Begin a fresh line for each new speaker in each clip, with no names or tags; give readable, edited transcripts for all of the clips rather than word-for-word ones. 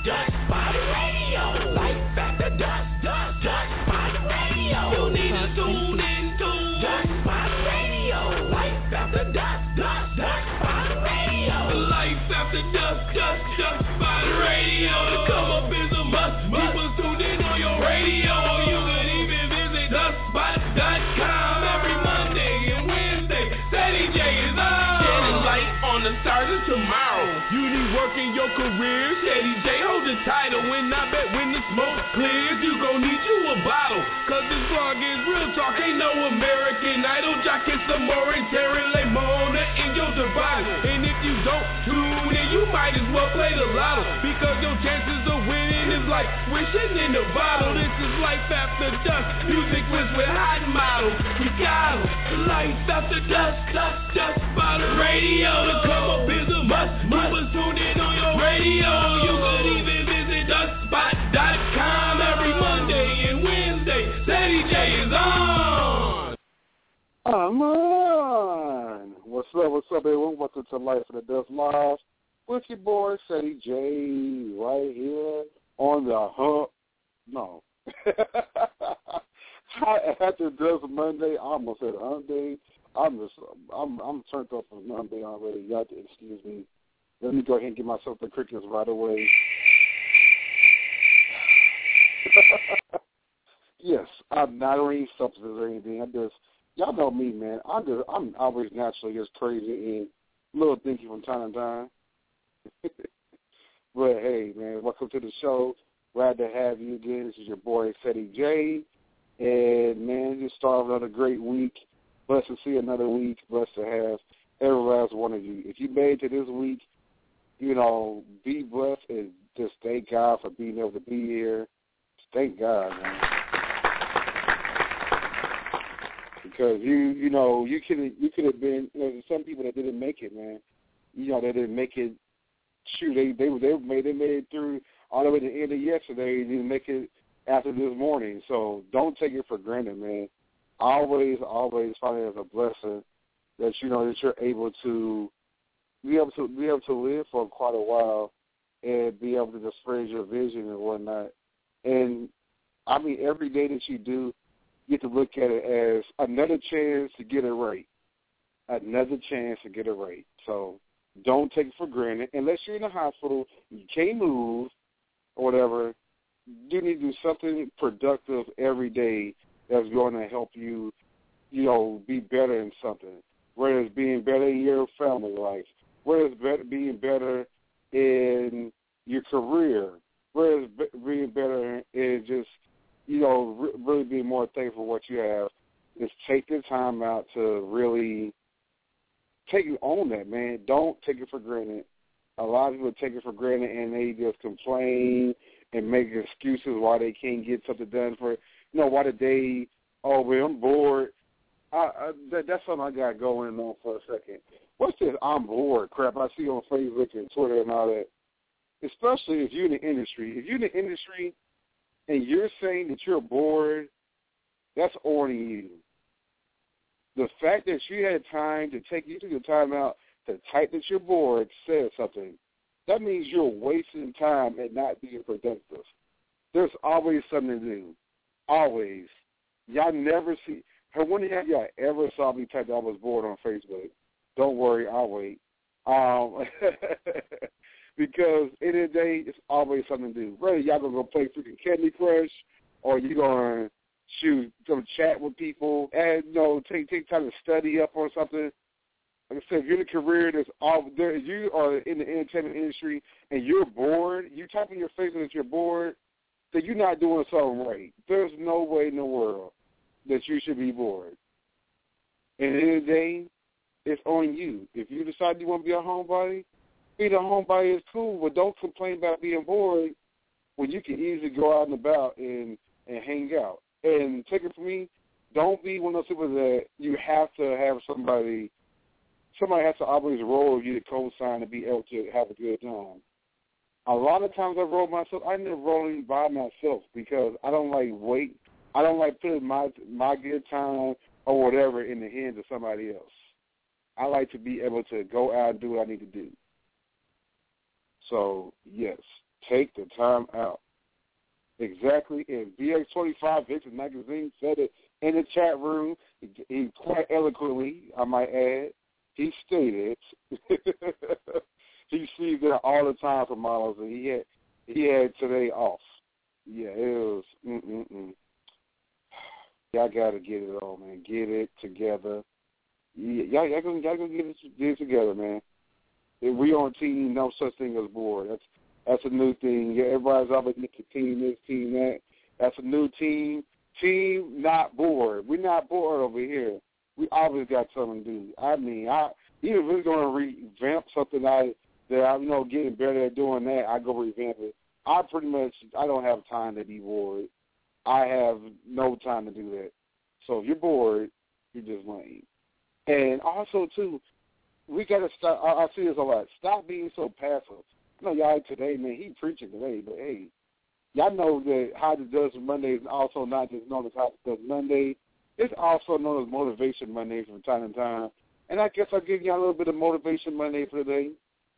Dust Spot Radio. Life after dusk, Dust Spot Radio. You need to tune into Dust Spot Radio. Life after dusk, Dust Spot Radio. Life after dusk, Dust Spot Radio. To come up is a must. People tuned in on your radio. You can even visit dustspot.com every Monday and Wednesday. Ceddy J is on. Shedding light on the stars of tomorrow. You need work in your career. Ceddy J hold the title. And I bet when the smoke clears, you gon' need you a bottle. Cause this vlog is real talk. Ain't no American Idol. Jockin' some more and Terry Lamona in your device. And if you don't tune in, you might as well play the lotto. Because your chances of winning is like wishing in a bottle. This is Life After Dusk. Music with hot models. We got 'em. Life After Dusk, Dust Spot Radio. To come up is a must. You was tuned in on your radio. You could even visit dustspot.com every Monday and Wednesday. Ceddy J is on.
I'm on. What's up, everyone? Welcome to Life After Dusk Live with your boy, Ceddy J, right here on the hump. No. After Dusk Monday, I almost said hump day. I'm turned up for Monday already. You have to excuse me. Let me go ahead and get myself the crickets right away. Yes, I'm not on any substances or anything. Y'all know me, man. I'm always naturally just crazy and a little dinky from time to time. But hey, man, welcome to the show. Glad to have you again. This is your boy Ceddy J, and man, just started another great week. Blessed to see another week. Blessed to have every last one of you. If you made it to this week, be blessed and just thank God for being able to be here. Thank God, man. Because you could have been. Some people that didn't make it, man. They didn't make it. Shoot, they made it through all the way to the end of yesterday. They didn't make it after this morning. So don't take it for granted, man. Always find it as a blessing that that you're able to be able to live for quite a while and be able to just spread your vision and whatnot. And I mean, every day that you do, you get to look at it as another chance to get it right. Another chance to get it right. So don't take it for granted. Unless you're in the hospital, you can't move or whatever, you need to do something productive every day that's going to help you, be better in something. Whether it's being better in your family life, whether it's being better in your career, whether it's being better in just, really being more thankful for what you have. Just take the time out to really take it on that, man. Don't take it for granted. A lot of people take it for granted and they just complain and make excuses why they can't get something done for, why the day, I'm bored. That's something I got going on for a second. What's this I'm bored crap I see on Facebook and Twitter and all that? Especially if you're in the industry. If you're in the industry and you're saying that you're bored, that's on you. The fact that you had time to take the time out to type that you're bored says something. That means you're wasting time and not being productive. There's always something to do. Always. Y'all never see. When have y'all ever saw me type that I was bored on Facebook? Don't worry, I'll wait. Because in the day, it's always something to do. Whether y'all going to go play freaking Candy Crush or you going to go chat with people and, take time to study up on something. Like I said, if you're in a career you are in the entertainment industry and you're bored, you type in your Facebook that you're bored, then you're not doing something right. There's no way in the world that you should be bored. And at the end of the day, it's on you. If you decide you want to be a homebody, being a homebody is cool, but don't complain about being bored when you can easily go out and about and hang out. And take it from me, don't be one of those people that you have to have somebody has to always roll with you to co-sign to be able to have a good time. A lot of times I roll myself. I end up rolling by myself because I don't like wait. I don't like putting my good time or whatever in the hands of somebody else. I like to be able to go out and do what I need to do. So, yes, Take the time out. Exactly. And VX25 Vixen Magazine said it in the chat room. He quite eloquently, I might add, he stated he sees that all the time for models, and he had today off. Yeah, it was. Y'all gotta get it on, man. Get it together. Yeah, y'all gonna get it together, man. If we on team, no such thing as bored. That's a new thing. Yeah, everybody's always making team this, team that. That's a new team. Team not bored. We're not bored over here. We always got something to do. I mean, even if we're going to revamp something that I'm getting better at doing that, I go revamp it. I don't have time to be bored. I have no time to do that. So if you're bored, you're just lame. And also, too, we got to stop. I see this a lot. Stop being so passive. Y'all today, man, he preaching today, but hey, y'all know that How to Does Monday is also not just known as How to Does Monday. It's also known as Motivation Monday from time to time. And I guess I'll give y'all a little bit of Motivation Monday for today.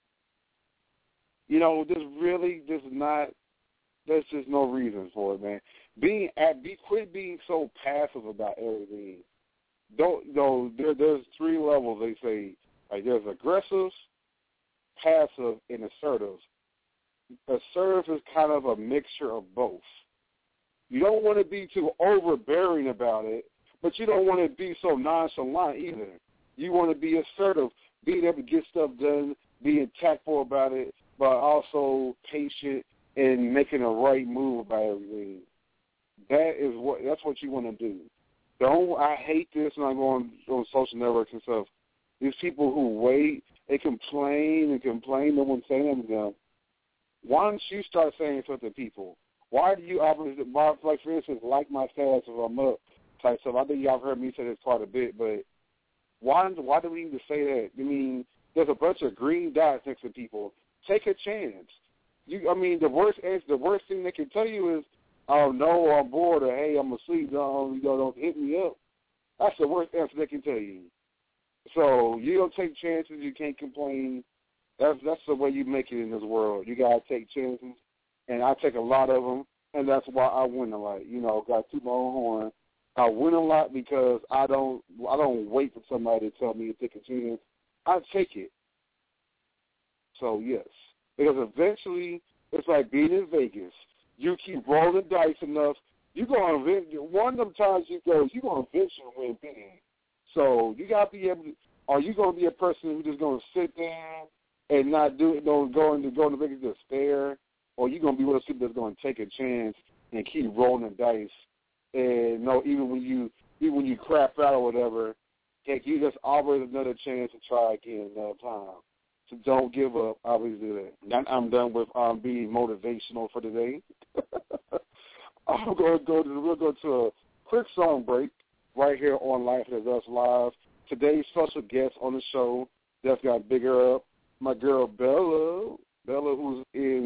There's just no reason for it, man. Quit being so passive about everything. There's 3 levels, they say. Like, there's aggressive, passive, and assertive. Assertive is kind of a mixture of both. You don't want to be too overbearing about it, but you don't want to be so nonchalant either. You want to be assertive, being able to get stuff done, being tactful about it, but also patient and making a right move about everything. That's what you want to do. I hate this when I go on social networks and stuff. These people who wait, they complain and complain, no one's saying anything to them. Why don't you start saying something to people? Why do you always, like, for instance, like my status if I'm up type stuff? I think y'all have heard me say this quite a bit, but why do we need to say that? I mean, there's a bunch of green dots next to people. Take a chance. The worst thing they can tell you is, oh, no, I'm bored, or hey, I'm asleep, don't hit me up. That's the worst answer they can tell you. So you don't take chances, you can't complain. That's the way you make it in this world. You got to take chances, and I take a lot of them, and that's why I win a lot. Got to toot my own horn. I win a lot because I don't wait for somebody to tell me to take a chance. I take it. So, yes. Because eventually, it's like being in Vegas. You keep rolling dice enough, one of them times you're going to eventually win big. So you got to be able to, are you going to be a person who's just going to sit there and not do it, go into Vegas to despair, or you going to be one of those people that's going to take a chance and keep rolling the dice? And even when you crap out or whatever, heck, you just always another chance to try again another time. So don't give up. Always do that. I'm done with being motivational for today. We'll go to a quick song break right here on Life Is Us Live. Today's special guest on the show that's got bigger up, my girl Bella, who's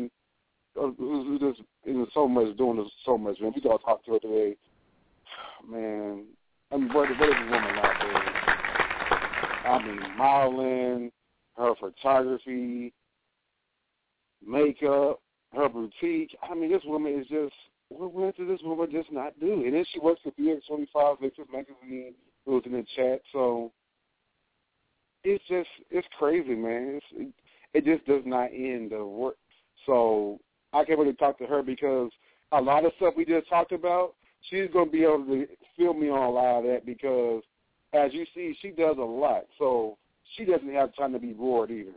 just in so much, doing so much, man. We got to talk to her today. Man, what is this woman out there? Modeling, her photography, makeup, her boutique. This woman is just, what does this woman just not do? And then she works for VX25 Vixen Magazine, who was in the chat. So it's crazy, man. It just does not end the work. So I can't really talk to her because a lot of stuff we just talked about, she's going to be able to fill me on a lot of that because, as you see, she does a lot. So she doesn't have time to be bored either.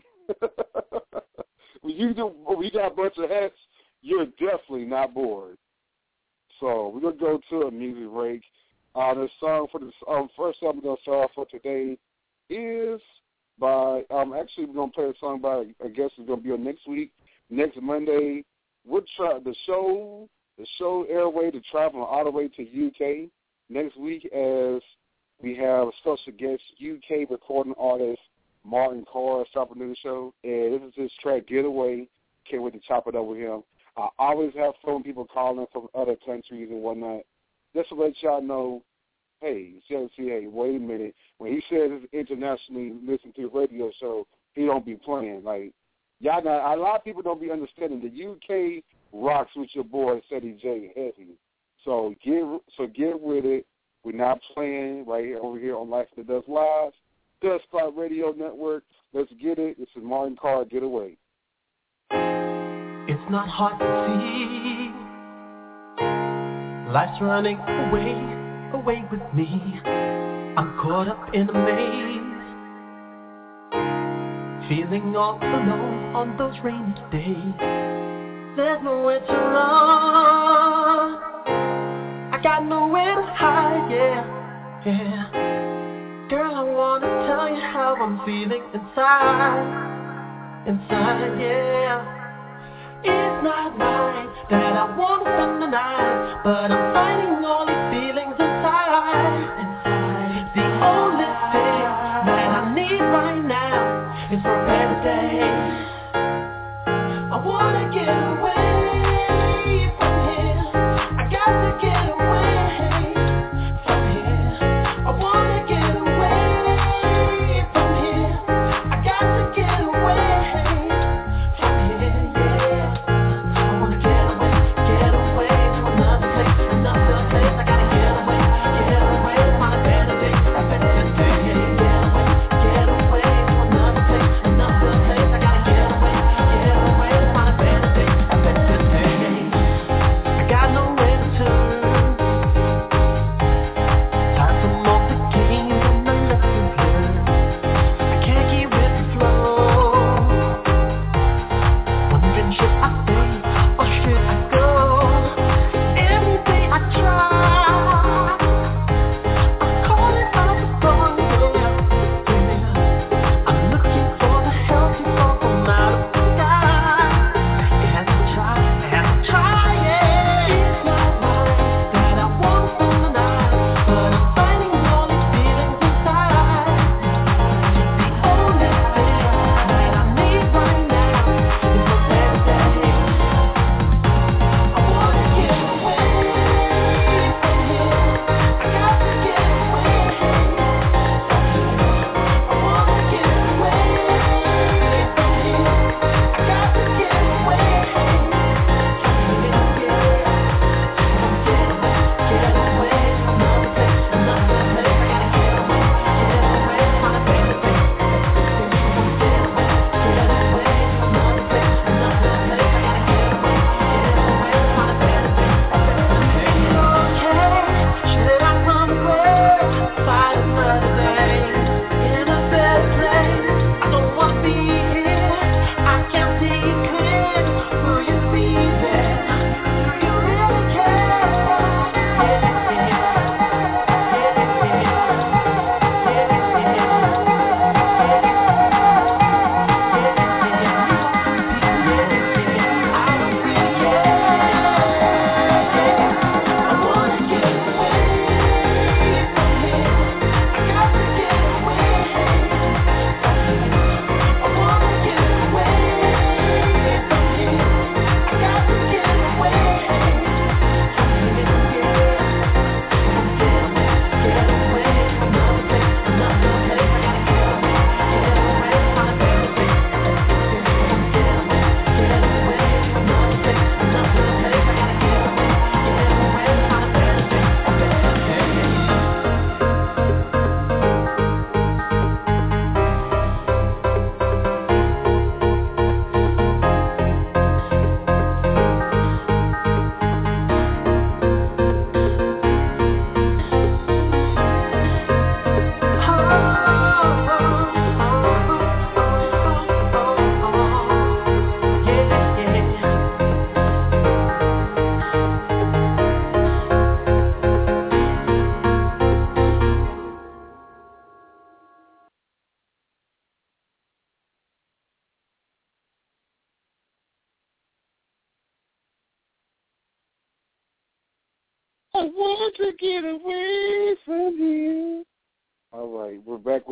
When you got a bunch of hats, you're definitely not bored. So we're going to go to a music break. The song for the first song we're going to start off for today is by, actually we're going to play a song by, I guess it's going to be on next week, next Monday. We'll try the show airway to travel all the way to UK next week as we have a special guest, UK recording artist Martin Carr stopping to the show. And this is his track, Getaway. Can't wait to chop it up with him. I always have phone people calling from other countries and whatnot. Just to let y'all know, hey, wait a minute. When he says it's internationally listened to a radio show, he don't be playing. Like, Y'all know, a lot of people don't be understanding. The UK rocks with your boy Ceddy J heavy. So get with it. We're not playing right here over here on Life After Dusk Live, Dust Spot Radio Network. Let's get it. This is Martin Carr. Get away.
It's not hard to see. Life's running away with me. I'm caught up in a maze, feeling all alone on those rainy days. There's nowhere to run, I got nowhere to hide, yeah. Girl, I wanna tell you how I'm feeling inside, yeah. It's not right that I wanna spend the night, but I'm fighting all these feelings inside. The only thing that I need right now is for a better day. I wanna get away from here. I got to get away from here. I wanna get away from here. I got to get away from here, yeah. I wanna get away to another place. I gotta get away, find a better day, a better day, yeah. Get away to another place. I gotta get away, find a better day, a better day. I got nowhere to turn. Time for more the game and the lessons learned. I can't keep with the flow. Wondering should I stay or should I go? Every day I try. I'm calling out the phone, yeah. I'm looking for the help to fall from out of the sky. It has to try, yeah. It's not right that I won't spend the night, but I'm fighting all these feelings inside. The only thing that I need right now is a better day. I wanna get away from here. I got to get away from here. I wanna get away from here. I got to get away from here, yeah. Get away to another place. I gotta get away, find a better day. Get away to another place. I gotta get away, find a better day. Okay, should I run away, find another day in a better place? I don't wanna be here. I can't see clear. Will you be there? Do you really care?
I want to get away from here. All right, we're back.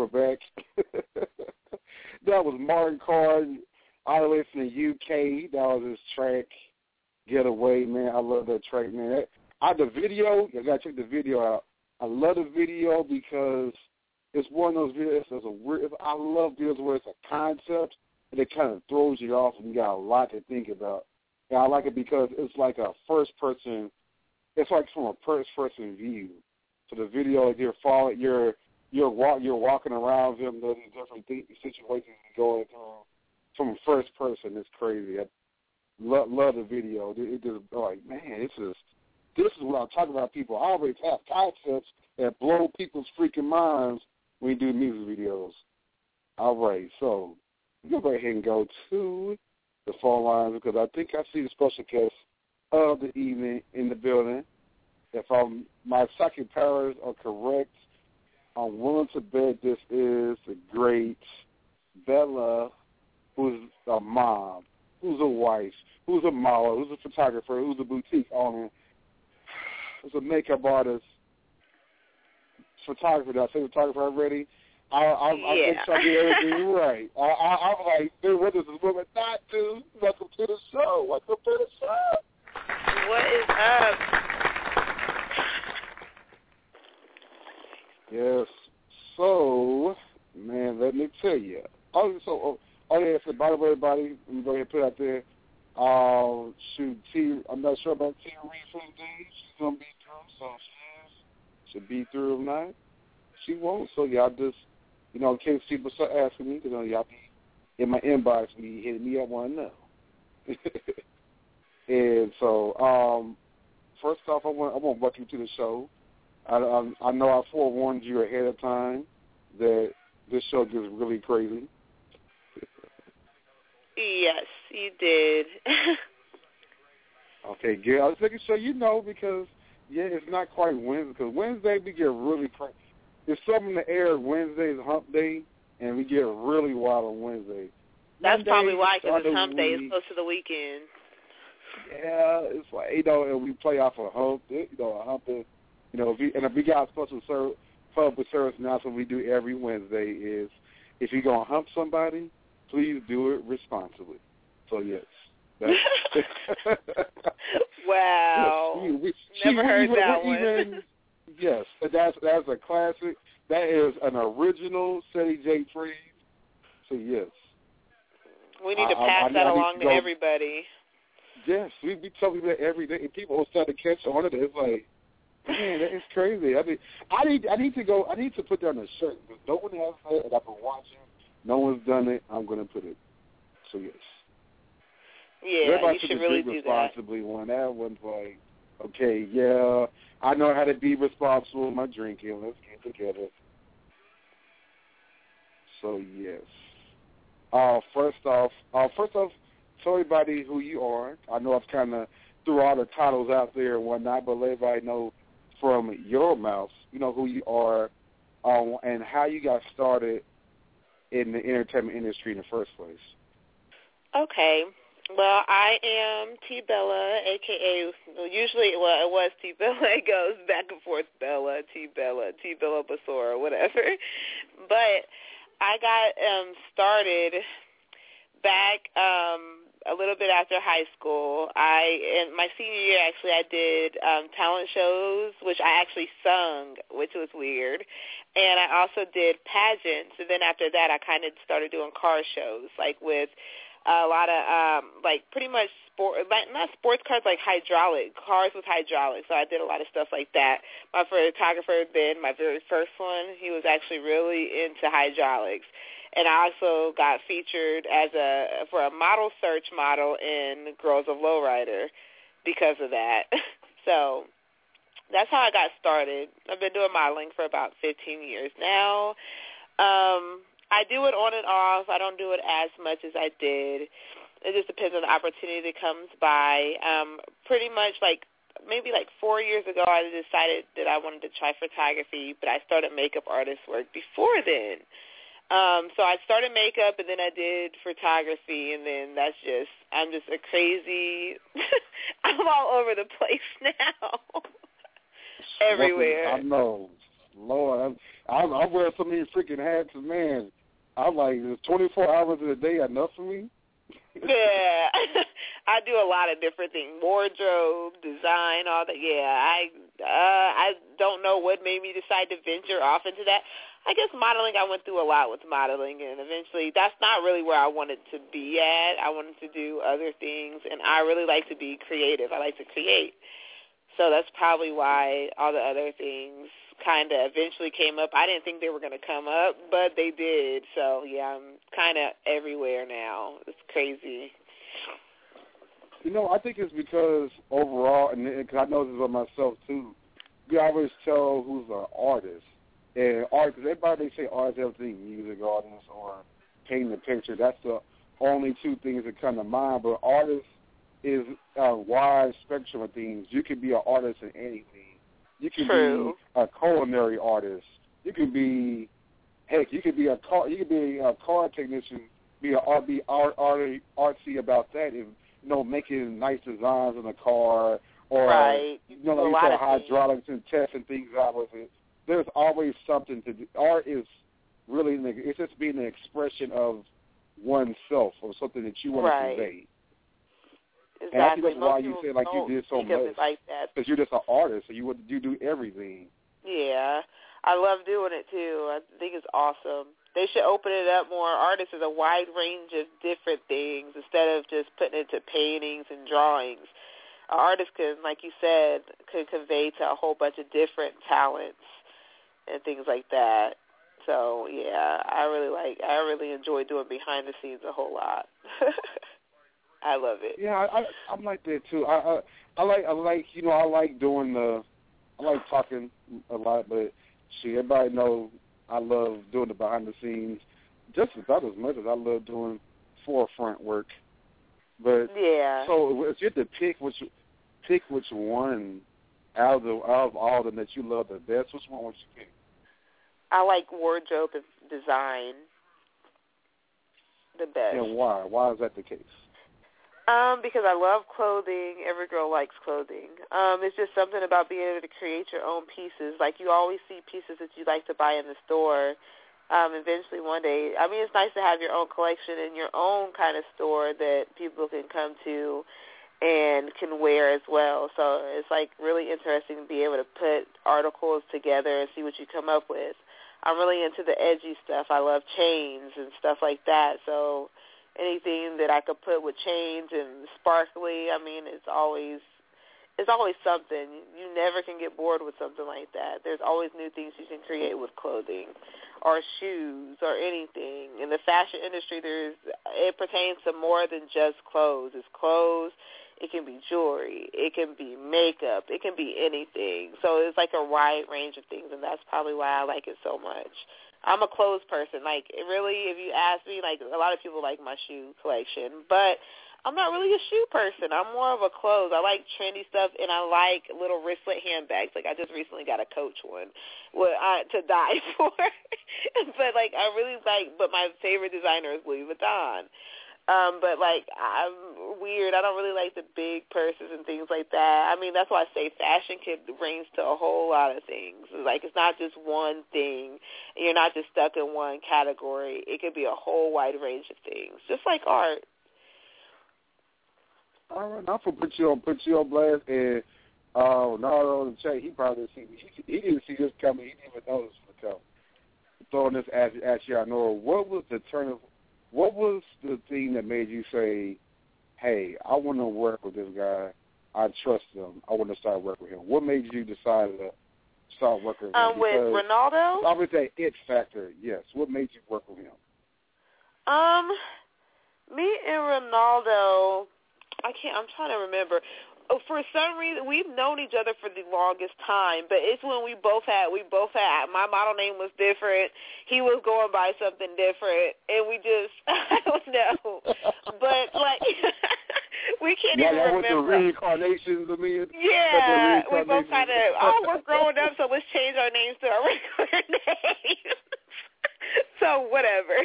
That was Martin Carr, all the way from the UK. That was his track, Get Away, man. I love that track, man. The video, you got to check the video out. I love the video because it's one of those videos that's I love videos where it's a concept and it kind of throws you off, and you got a lot to think about. And I like it because it's like a first-person. It's like from a first-person view. So the video, you're walking around them, the different situations you're going through from first person. It's crazy. I love the video. It just like, man, this is what I'm talking about. People always have concepts that blow people's freaking minds when you do music videos. All right, so we're going to go ahead and go to the phone lines because I think I see the special guest of the evening in the building. If my psychic powers are correct, I'm willing to bet this is the great Bella, who's a mom, who's a wife, who's a model, who's a photographer, who's a boutique owner, who's a makeup artist, photographer. Did I say photographer already? I think I did everything right. I was like, dude, what is this woman not do? Welcome to the show. Welcome to the show.
What is up?
Yes. So, man, let me tell you. So by the way, everybody, let me go ahead and put it out there. I'm not sure about T. Reed for the day. She's going to be through, so she'll be through tonight. She won't, so y'all just, in case people start asking me, because y'all be in my inbox, be hitting me up, want to know. And so, first off, I want to welcome you to the show. I know I forewarned you ahead of time that this show gets really crazy.
Yes, you did.
Okay, good. I was making sure you know because, it's not quite Wednesday. Because Wednesday we get really crazy. There's something in the air. Wednesday is hump day, and we get really wild on Wednesday.
That's
Monday,
probably why, because it's hump day. It's close to the weekend.
Yeah, it's like, and we play off a hump, a hump day. If we got special public service announcement we do every Wednesday is, if you're going to hump somebody, please do it responsibly. So, yes.
Wow.
Yes,
Never heard that one.
Yes, that's a classic. That is an original Ceddy J. Freeze. So, yes.
We need to pass that along to everybody.
Yes, we tell people that every day, and people will start to catch on to it. It's like, man, that is crazy. I mean, I need to put down a shirt because no one has it, and I've been watching. No one's done it. I'm going to put it. So yes.
Yeah,
everybody
you should really do that.
Responsibly one. That one's like, okay, yeah, I know how to be responsible with my drinking. Let's get together. So yes. First off, tell everybody who you are. I know I've kind of threw all the titles out there and whatnot, but let everybody know from your mouth, who you are and how you got started in the entertainment industry in the first place.
Okay. Well, I am T. Bella, a.k.a. usually, it was T. Bella. It goes back and forth, Bella, T. Bella Basora, whatever. But I got started back a little bit after high school. In my senior year, actually, I did talent shows, which I actually sung, which was weird. And I also did pageants. And then after that, I kind of started doing car shows, like with a lot of, pretty much not sports cars, like cars with hydraulics. So I did a lot of stuff like that. My photographer, Ben, my very first one, he was actually really into hydraulics. And I also got featured for a model search model in Girls of Lowrider because of that. So that's how I got started. I've been doing modeling for about 15 years now. I do it on and off. I don't do it as much as I did. It just depends on the opportunity that comes by. Pretty much maybe 4 years ago, I decided that I wanted to try photography, but I started makeup artist work before then. So I started makeup, and then I did photography, and then I'm just a crazy, I'm all over the place now. Everywhere.
I know. Lord, I wear so many freaking hats, and man, I'm like, is 24 hours in a day enough for me?
Yeah. I do a lot of different things, wardrobe, design, all that. Yeah, I don't know what made me decide to venture off into that. I guess modeling, I went through a lot with modeling, and eventually that's not really where I wanted to be at. I wanted to do other things, and I really like to be creative. I like to create. So that's probably why all the other things kind of eventually came up. I didn't think they were going to come up, but they did. So, yeah, I'm kind of everywhere now. It's crazy.
You know, I think it's because overall, and cause I know this about myself too, you always tell who's an artist. And art, because everybody, they say artist, everything, music artist or painting a picture. That's the only two things that come to mind. But artist is a wide spectrum of things. You can be an artist in anything. You can be a culinary artist. You can be, heck, you could be a car technician. Be artsy about that, and making nice designs in a car, or
right.
you saw hydraulics and testing things out with it. There's always something to do. Art is really it's just being an expression of oneself or something that you want to convey.
Exactly.
And I think that's why you say like you did so much.
Like that.
Because you're just an artist, so you do everything.
Yeah, I love doing it too. I think it's awesome. They should open it up more. Artists is a wide range of different things instead of just putting it to paintings and drawings. An artist can, like you said, could convey to a whole bunch of different talents and things like that. So yeah, I really enjoy doing behind the scenes a whole lot. I love it.
Yeah, I'm like that too. I like talking a lot, but everybody knows I love doing the behind the scenes just about as much as I love doing forefront work. But
yeah.
So if you had to pick which one out of all of them that you love the best, which one would you pick?
I like wardrobe and design the best.
And why? Why is that the case?
Because I love clothing. Every girl likes clothing. It's just something about being able to create your own pieces. Like you always see pieces that you like to buy in the store. Eventually one day, it's nice to have your own collection and your own kind of store that people can come to and can wear as well. So it's like really interesting to be able to put articles together and see what you come up with. I'm really into the edgy stuff. I love chains and stuff like that. So anything that I could put with chains and sparkly, it's always something. You never can get bored with something like that. There's always new things you can create with clothing or shoes or anything. In the fashion industry, it pertains to more than just clothes. It's clothes. It can be jewelry. It can be makeup. It can be anything. So it's like a wide range of things, and that's probably why I like it so much. I'm a clothes person. Like, really, if you ask me, like, a lot of people like my shoe collection, but I'm not really a shoe person. I'm more of a clothes. I like trendy stuff, and I like little wristlet handbags. Like, I just recently got a Coach one to die for. But, like, but my favorite designer is Louis Vuitton. But, like, I'm weird. I don't really like the big purses and things like that. That's why I say fashion can range to a whole lot of things. Like, it's not just one thing. You're not just stuck in one category. It could be a whole wide range of things, just like art.
All right, I'm going to put you on blast. And Nardo in the chat, he probably didn't see me. He didn't see this coming. He didn't even know this was coming. Throwing this at you, I know. What was the thing that made you say, hey, I want to work with this guy. I trust him. I want to start working with him. What made you decide to start working with him?
With Ronaldo?
I would say it factor, yes. What made you work with him?
Me and Ronaldo, I'm trying to remember. For some reason, we've known each other for the longest time, but it's when we both had, my model name was different. He was going by something different, and we just, I don't know. But, like, we can't even remember.
With the reincarnations,
Yeah, we both kind of, we're growing up, so let's change our names to our regular names. So, whatever.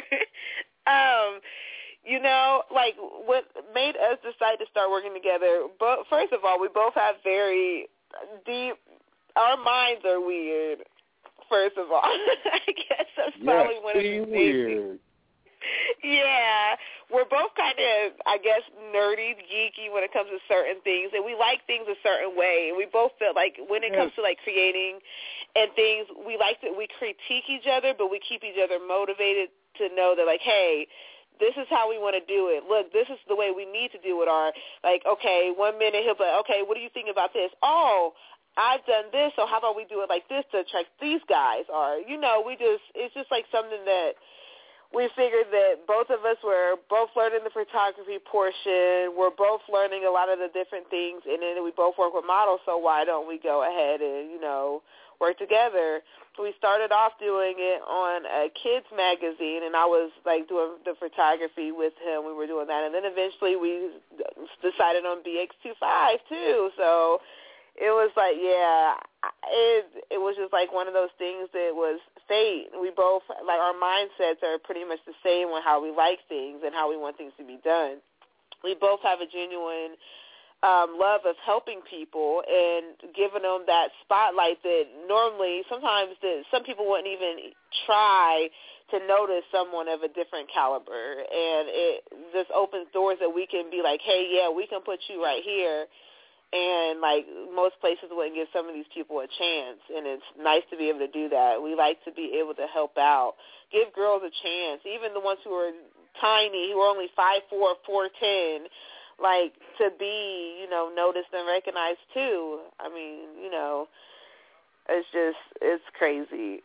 Like, what made us decide to start working together, but first of all, we both have very deep, our minds are weird, first of all. I guess that's probably one of the things. Yeah, we're both kind of, I guess, nerdy, geeky when it comes to certain things, and we like things a certain way. And we both feel like when it comes to like creating and things, we critique each other, but we keep each other motivated to know that like, hey, this is how we want to do it. Look, this is the way we need to do it. Or like, okay, 1 minute he'll be like, okay, what do you think about this? Oh, I've done this, so how about we do it like this to attract these guys? Or, it's just like something that we figured that both of us were both learning the photography portion. We're both learning a lot of the different things, and then we both work with models, so why don't we go ahead and, work together? We started off doing it on a kids magazine, and I was, like, doing the photography with him. We were doing that, and then eventually we decided on BX25, too. So it was like, yeah, it was just like one of those things that was fate. We both, like, our mindsets are pretty much the same on how we like things and how we want things to be done. We both have a genuine love of helping people and giving them that spotlight that normally sometimes some people wouldn't even try to notice someone of a different caliber. And it just opens doors that we can be like, hey, yeah, we can put you right here. And, like, most places wouldn't give some of these people a chance, and it's nice to be able to do that. We like to be able to help out, give girls a chance, even the ones who are tiny, who are only 5'4", 4'10", like, to be, noticed and recognized, too. I mean, it's crazy.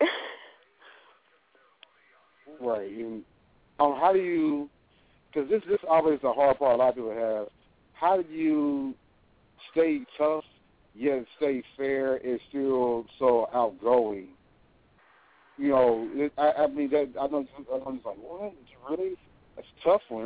Right. And, how do you, because this always a hard part a lot of people have, how do you stay tough, yet stay fair and still so outgoing? I mean, I know it's like, what? Really? That's a tough one.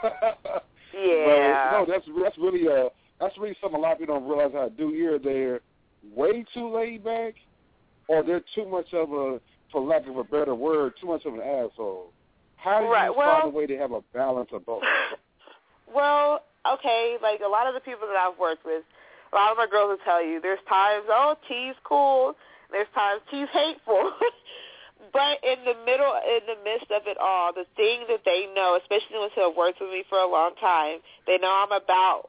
Yeah.
But, that's really something a lot of people don't realize how to do. Either they're way too laid back, or they're too much of a, for lack of a better word, too much of an asshole. How do you find a way to have a balance of both?
Well, okay, like a lot of the people that I've worked with, a lot of my girls will tell you, there's times, T's cool, there's times T's hateful. But in the midst of it all, the thing that they know, especially the ones who have worked with me for a long time, they know I'm about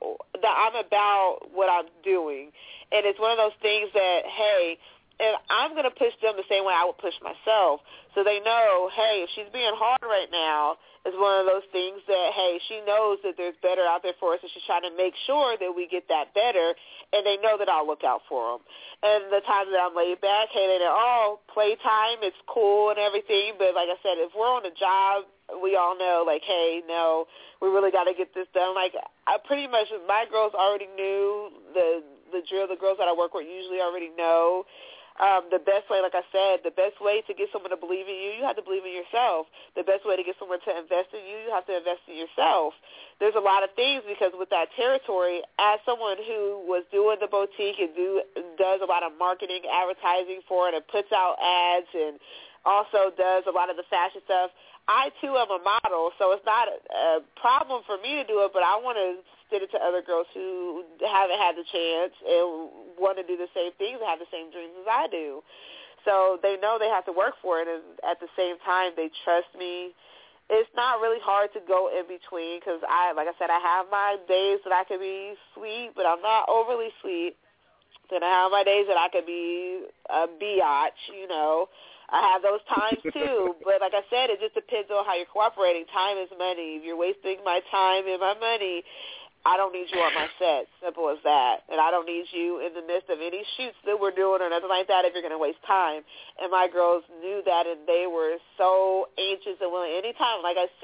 what I'm doing. And it's one of those things that, hey, and I'm going to push them the same way I would push myself. So they know, hey, if she's being hard right now, it's one of those things that, hey, she knows that there's better out there for us, and she's trying to make sure that we get that better, and they know that I'll look out for them. And the times that I'm laid back, hey, they know, playtime, it's cool and everything, but like I said, if we're on a job, we all know, like, hey, no, we really got to get this done. Like, I pretty much, my girls already knew the drill. The girls that I work with usually already know. The best way, like I said, the best way to get someone to believe in you, you have to believe in yourself. The best way to get someone to invest in you, you have to invest in yourself. There's a lot of things, because with that territory, as someone who was doing the boutique and does a lot of marketing, advertising for it, and puts out ads, and also does a lot of the fashion stuff, I, too, am a model, so it's not a problem for me to do it, but I want to send it to other girls who haven't had the chance and want to do the same things and have the same dreams as I do. So they know they have to work for it, and at the same time, they trust me. It's not really hard to go in between, because like I said, I have my days that I can be sweet, but I'm not overly sweet. Then I have my days that I could be a biatch, I have those times, too. But like I said, it just depends on how you're cooperating. Time is money. If you're wasting my time and my money, I don't need you on my set. Simple as that. And I don't need you in the midst of any shoots that we're doing or nothing like that if you're going to waste time. And my girls knew that, and they were so anxious and willing. Anytime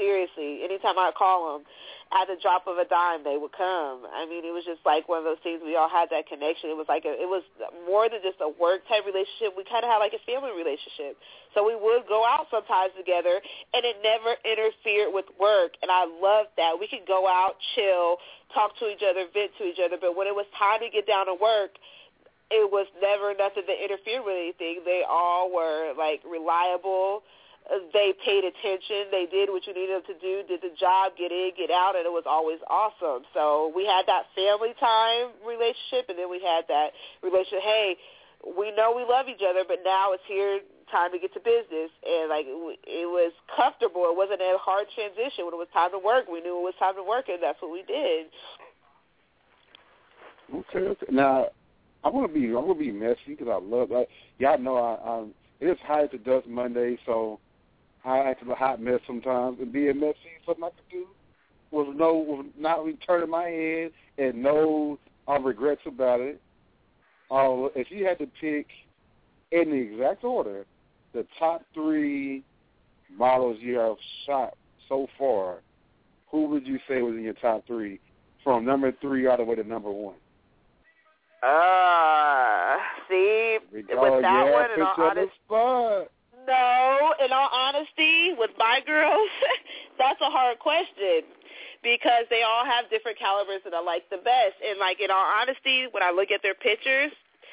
I call them, at the drop of a dime, they would come. I mean, it was just like one of those things. We all had that connection. It was like it was more than just a work type relationship. We kind of had like a family relationship. So we would go out sometimes together, and it never interfered with work. And I loved that. We could go out, chill, talk to each other, vent to each other. But when it was time to get down to work, it was never nothing that interfered with anything. They all were like reliable. They paid attention. They did what you needed them to do, did the job, get in, get out, and it was always awesome. So we had that family time relationship, and then we had that relationship, hey, we know we love each other, but now it's here time to get to business. And, like, it was comfortable. It wasn't a hard transition. When it was time to work, we knew it was time to work, and that's what we did.
Okay. Now, I'm gonna be messy because I love that. Y'all know it is High After Dusk Monday, so I act a hot mess sometimes, and being messy is something I could do with not turning my head and no regrets about it. If you had to pick in the exact order the top 3 models you have shot so far, who would you say was in your top 3 from number 3 all the way to number 1?
See, with that one, in all honesty, no, in all honesty, with my girls, that's a hard question because they all have different calibers that I like the best. And, like, in all honesty, when I look at their pictures,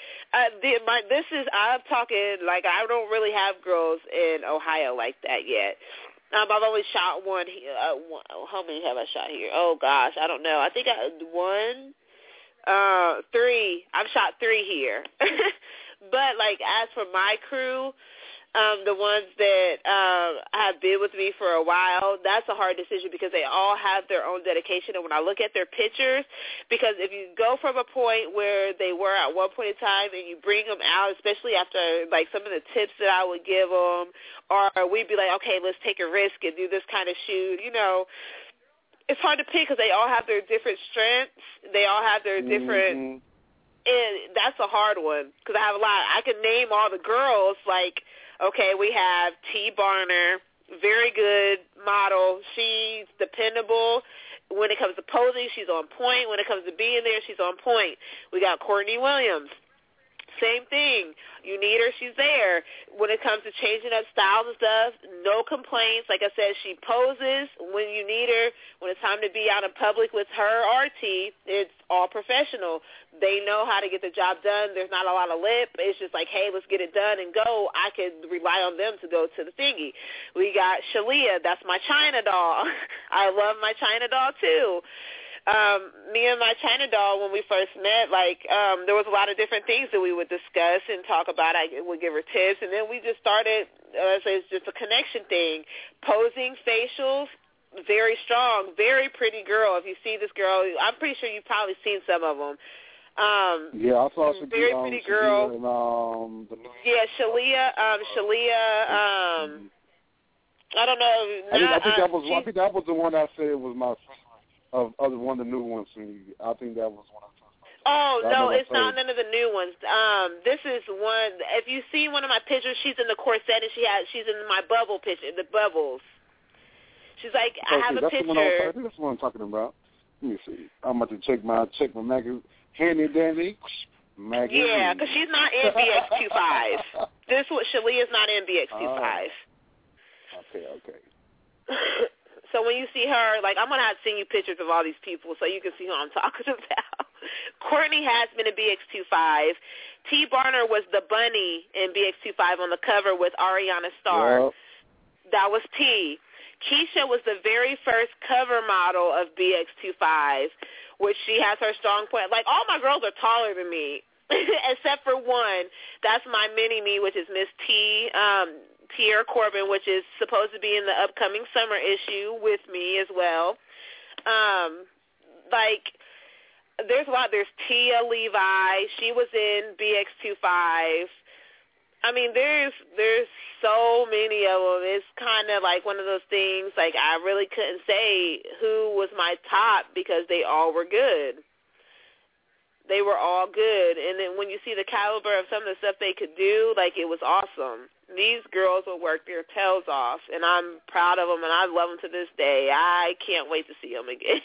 I'm talking, like, I don't really have girls in Ohio like that yet. I've only shot one here. How many have I shot here? Oh, gosh, I don't know. I think I had 3. I've shot 3 here. But, like, as for my crew, the ones that have been with me for a while, that's a hard decision because they all have their own dedication. And when I look at their pictures, because if you go from a point where they were at one point in time and you bring them out, especially after, like, some of the tips that I would give them, or we'd be like, okay, let's take a risk and do this kind of shoot, you know, it's hard to pick because they all have their different strengths. They all have their different, and that's a hard one because I have a lot. I can name all the girls, like, okay, we have T. Barner, very good model. She's dependable. When it comes to posing, she's on point. When it comes to being there, she's on point. We got Courtney Williams. Same thing. You need her, she's there. When it comes to changing up styles and stuff, no complaints. Like I said, she poses when you need her. When it's time to be out in public with her or T, it's all professional. They know how to get the job done. There's not a lot of lip. It's just like, hey, let's get it done and go. I could rely on them to go to the thingy. We got Shalia. That's my China doll. I love my China doll, too. Me and my China doll, when we first met, like, there was a lot of different things that we would discuss and talk about. I would give her tips, and then we just started, it's just a connection thing. Posing, facials, very strong, very pretty girl. If you see this girl, I'm pretty sure you've probably seen some of them.
Yeah, I saw some
very pretty girl.
Yeah,
Shalia, I don't know.
I think that was the one I said was my of one of the new ones from you. I think that was one of them.
Oh, no, it's not none of the new ones. This is one. If you see one of my pictures, she's in the corset and she's in my bubble picture, the bubbles. She's like, I have a picture.
I think that's what I'm talking about. Let me see. I'm about to check my magazine. Handy dandy magazine.
Yeah, because she's not in BX25. This one, Shalia's not in BX25.
Okay.
So when you see her, like, I'm going to have to send you pictures of all these people so you can see who I'm talking about. Courtney has been in BX25. T. Barner was the bunny in BX25 on the cover with Ariana Starr.
Yep.
That was T. Keisha was the very first cover model of BX25, which she has her strong point. Like, all my girls are taller than me, except for one. That's my mini-me, which is Miss T. Tierra Corbin, which is supposed to be in the upcoming summer issue with me as well. Like, there's a lot. There's Tia Levi. She was in BX25. I mean, there's so many of them. It's kind of like one of those things, like, I really couldn't say who was my top because they all were good. They were all good. And then when you see the caliber of some of the stuff they could do, like, it was awesome. These girls will work their tails off, and I'm proud of them, and I love them to this day. I can't wait to see them again.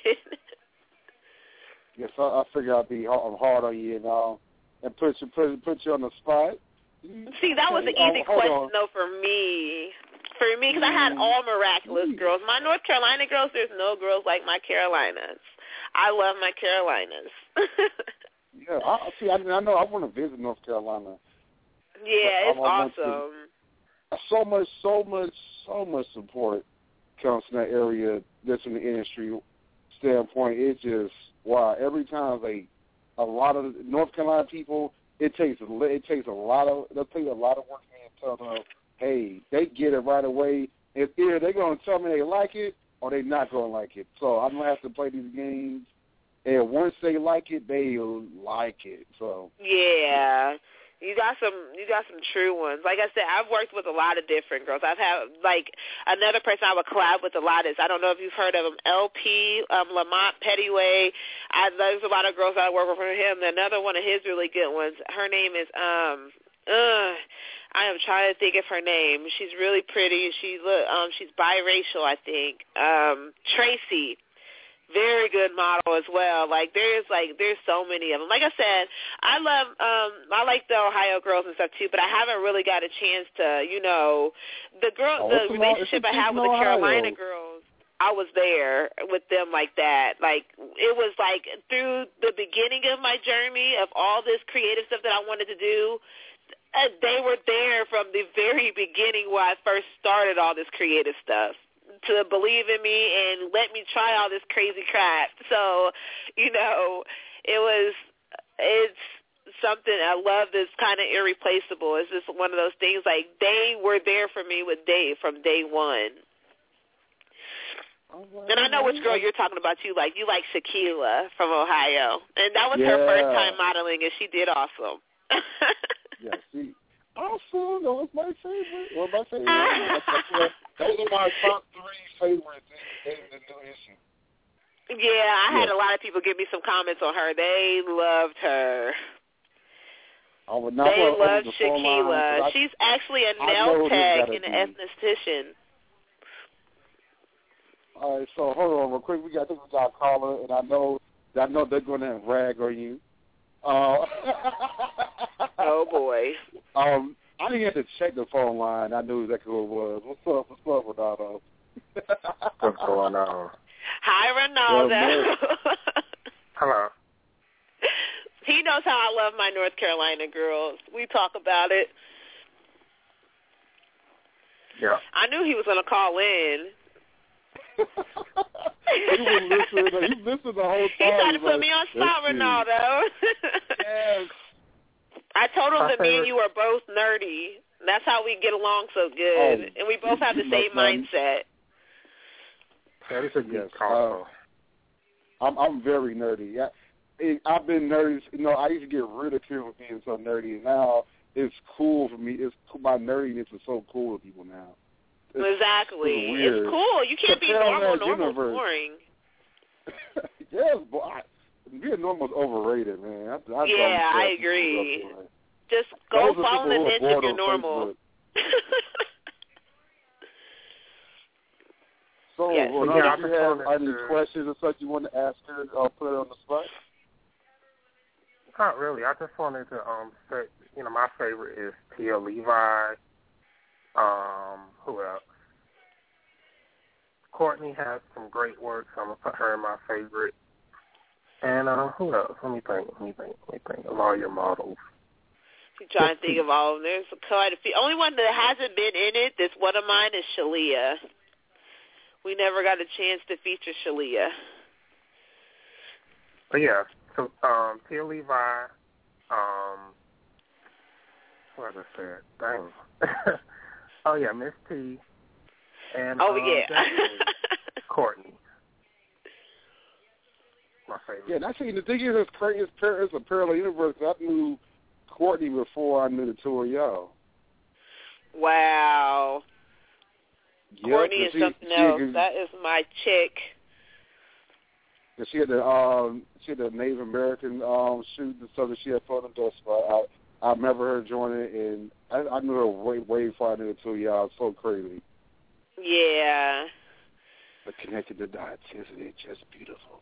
Yes, I figure I'd be hard on you and put you on the spot.
See, that was an easy question, though, for me. Because I had all miraculous girls. My North Carolina girls, there's no girls like my Carolinas. I love my Carolinas.
Yeah, I know I want to visit North Carolina.
Yeah, it's awesome.
So much support comes from that area that's in the industry standpoint. It's just, wow, every time a lot of North Carolina people, they'll take a lot of work to tell them hey, they get it right away. If either they're going to tell me they like it or they're not going to like it. So I'm going to have to play these games. And once they like it, they'll like it. So
yeah. You got some true ones. Like I said, I've worked with a lot of different girls. I've had, like, another person I would collab with a lot is, I don't know if you've heard of him, LP, Lamont Pettyway. There's a lot of girls I work with from him. Another one of his really good ones, her name is, I am trying to think of her name. She's really pretty. She's biracial, I think. Tracy. Very good model as well. There's so many of them. Like I said, I like the Ohio girls and stuff too, but I haven't really got a chance to, the relationship I have with the Carolina girls. I was there with them like that. It was through the beginning of my journey of all this creative stuff that I wanted to do. They were there from the very beginning where I first started all this creative stuff, to believe in me and let me try all this crazy crap. So, it's something I love that's kind of irreplaceable. It's just one of those things, they were there for me from day one. And I know which girl you're talking about too. You like Shaquila from Ohio. And that was her first time modeling, and she did awesome.
Yeah, see. Awesome. That was my favorite. Those are my top 3 favorites in the new issue.
Yeah, I had a lot of people give me some comments on her. They loved her. They loved Shaquila. She's actually a nail tech and an esthetician.
All right, so hold on real quick. I think we got a caller, and I know they're going to rag on you.
Oh boy.
I didn't have to check the phone line. I knew exactly who it was. What's up, Ronaldo?
What's going on?
Hi, Ronaldo.
Hello.
He knows how I love my North Carolina girls. We talk about it.
Yeah.
I knew he was going to call in.
He was listening. He listened the whole time.
He tried to put me on spot, Ronaldo.
Yes.
I told him that me and you are both nerdy. That's how we get along so good. And we both have the same mindset.
That is a good call.
I'm very nerdy. I've been nerdy. I used to get ridiculed for being so nerdy. And now it's cool for me. My nerdiness is so cool to people now.
Exactly. It's cool. You can't be normal. Normal's boring.
Yes, but being normal is overrated, man.
I agree. Just go follow the niche if you're normal.
So,
yes.
do you have any questions or something you want to ask her or put her on the spot?
Not really. I just wanted to say, my favorite is Tia Levi. Who else? Courtney has some great work, so I'm going to put her in my favorite. And who else? Let me think. Of all your models.
I'm trying to think of all of them. There's quite a few. Only one that hasn't been in it, that's one of mine, is Shalia. We never got a chance to feature Shalia.
But yeah, so Tia Levi, what did I say? Dang. Oh yeah, Miss T. And Courtney. My favorite.
Yeah, and actually, the thing is, it's a parallel universe. I knew Courtney before I knew the two of y'all.
Wow. Yep, Courtney is something else. That is my chick.
She had the Native American shoot and stuff that she had fun and stuff. I remember her joining, and I knew her way before I knew the two of y'all. It's so crazy.
Yeah.
But connected the dots, isn't it just beautiful?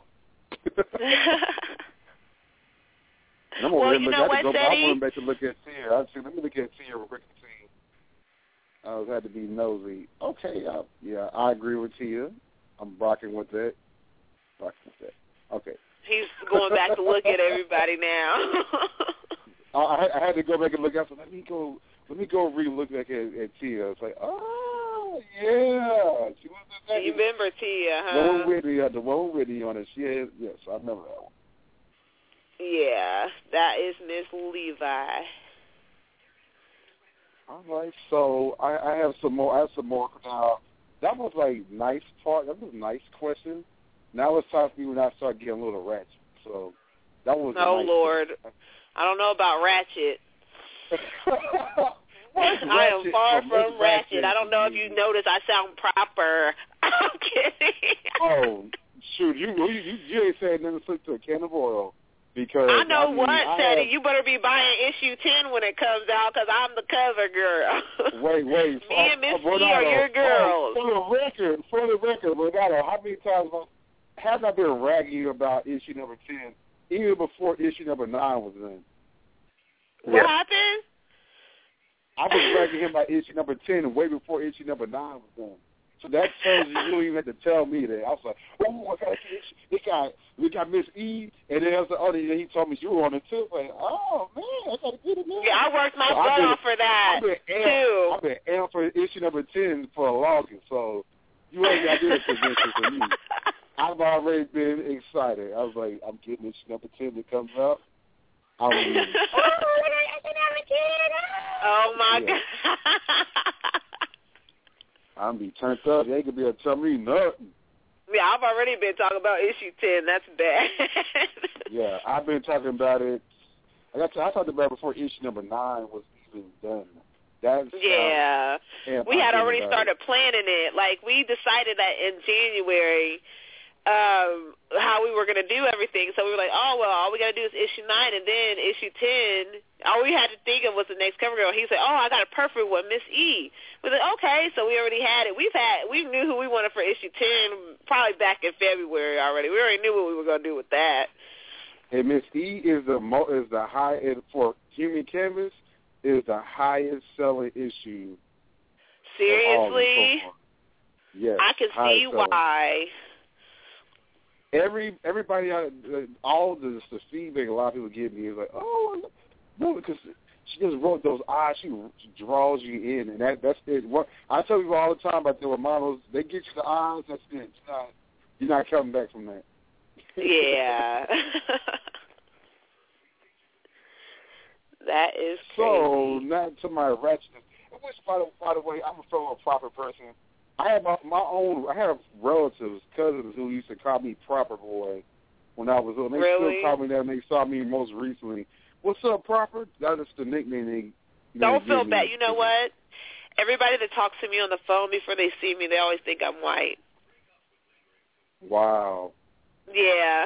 Well, you know what, Ceddy?
I want to make a look at Tia. Let me look at Tia real quick and see. I had to be nosy. Okay, yeah, I agree with Tia. I'm rocking with that. Okay.
He's going back to look at everybody now.
I had to go back and look at. So let me go re-look back at Tia. It's like, oh yeah, she was the
You remember Tia, huh?
The one with Whitney on it. She is, yes, I remember that one.
Yeah, that is Miss Levi.
All right, so I have some more. I have some more now. That was like nice part. That was a nice question. Now it's time for me when I start getting a little ratchet. So that was.
Oh,
nice
Lord.
question.
I don't know about ratchet. I am
Ratchet?
far
Oh,
from ratchet. I don't know if
you
you noticed I sound proper. I'm kidding.
Oh, shoot. You ain't saying nothing to a can of oil. Because
I know what, Teddy.
have,
You better be buying issue 10 when it comes out because I'm the cover girl.
Wait.
Me and Miss C are your girls.
For the record, Renato, how many times have I been ragging you about issue number 10, even before issue number 9 was in?
What happened?
I was ragging him about issue number 10 way before issue number 9 was in. So that tells you don't even have to tell me that. I was like, oh, I got issue. We got Miss E, and then he told me you were on it too. Like, oh man, I gotta get it now.
Yeah, I worked my butt off for that too.
I've been amped for issue number 10 for the longest, so you ain't got to do the convention for me. I've already been excited. I was like, I'm getting issue number 10 that comes out. I'm reading.
Oh my God.
I'm be turned up. They could be a tell me nothing.
Yeah, I've already been talking about issue 10. That's bad.
Yeah, I've been talking about it. I talked about it before issue number 9 was even done.
Yeah. We had already started planning it. Like, we decided that in January how we were going to do everything. So we were like, oh, well, all we got to do is issue 9, and then issue 10, all we had to think of was the next cover girl. He said, oh, I got a perfect one, Miss E. We were like, okay, so we already had it. We knew who we wanted for issue 10 probably back in February already. We already knew what we were going to do with that.
And Miss E is the high for Human Canvas is the highest selling issue.
Seriously?
Yes.
I can see why.
Everybody, all the feedback a lot of people give me is like, oh, no, because she just wrote those eyes. She draws you in, and that's it. I tell people all the time about the Romanos, they get you the eyes, that's it. You're not coming back from that.
Yeah. That is crazy.
So, now to my ratchetness. Which, by the way, I'm a fellow proper person. I have I have relatives, cousins who used to call me Proper Boy when I was little. They
really?
still call me that, and they saw me most recently. What's up, Proper? That is the nickname they
Don't feel bad.
Me.
You know what? Everybody that talks to me on the phone before they see me, they always think I'm white.
Wow.
Yeah.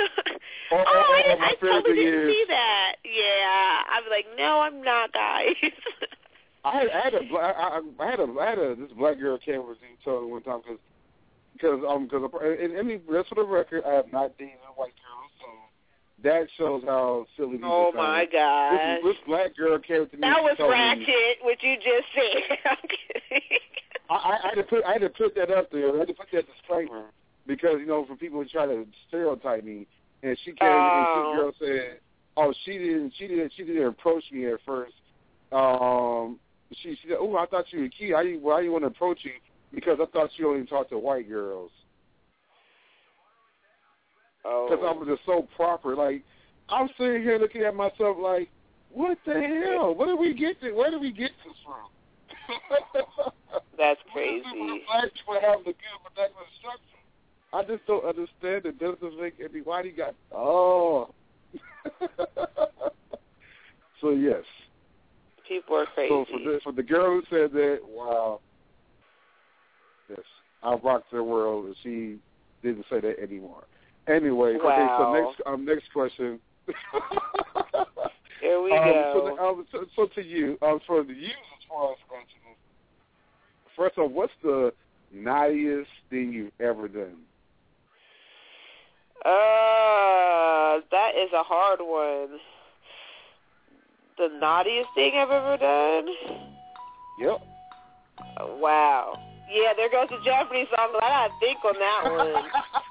I totally didn't see that. Yeah. I'd be like, no, I'm not, guys.
I had this black girl came over to me one time because and that's for the record, I have not dated a white girl, so that shows how silly these are.
Oh my God!
This black girl came to me.
That was ratchet, what you just said. I'm kidding.
I had to put that up there. I had to put that disclaimer because for people who try to stereotype me, and she came and this girl said, "Oh, she didn't approach me at first." She said, "Oh, I thought you were cute. Why do you want to approach you? Because I thought you only talked to white girls." Because I was just so proper. Like, I'm sitting here looking at myself like, what the hell? Where did we get this from?
That's crazy.
Black people have the good vernacular structure. I just don't understand it. Doesn't make any. Why do you got? Oh. So yes.
People are crazy.
So for the girl who said that, wow, yes, I rocked her world, and she didn't say that anymore. Anyway,
wow.
Okay, so next question.
Here we go.
So to you, for the you as far as ratchetness, first off, what's the naughtiest thing you've ever done?
That is a hard one. The naughtiest thing I've ever done?
Yep.
Wow. Yeah, there goes the Jeopardy song. I gotta think on that one.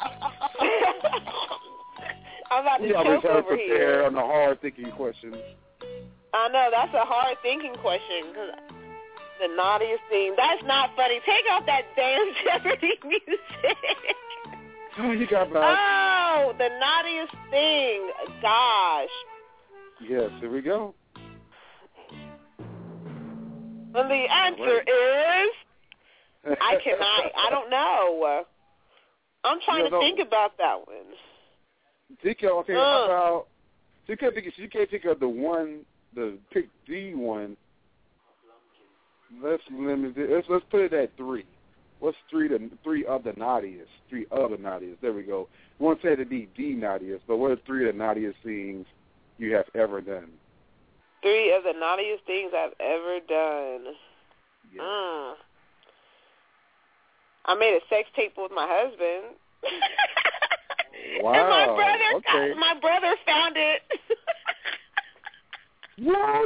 I'm about to choke over here.
On the hard thinking questions.
I know, that's a hard thinking question. Cause the naughtiest thing. That's not funny. Take off that damn Jeopardy music.
Oh, you got back.
Oh, the naughtiest thing. Gosh.
Yes, here we go.
And the answer is, I don't know. I'm trying to think about that one.
Think of, okay, how about, you can't think of the one, pick the one. Let's limit it. Let's put it at 3. What's three of the naughtiest? 3 of the naughtiest. There we go. We won't say it to be the naughtiest, but what are 3 of the naughtiest things you have ever done?
3 of the naughtiest things I've ever done.
Yeah.
I made a sex tape with my husband.
Wow.
And my brother found it.
What?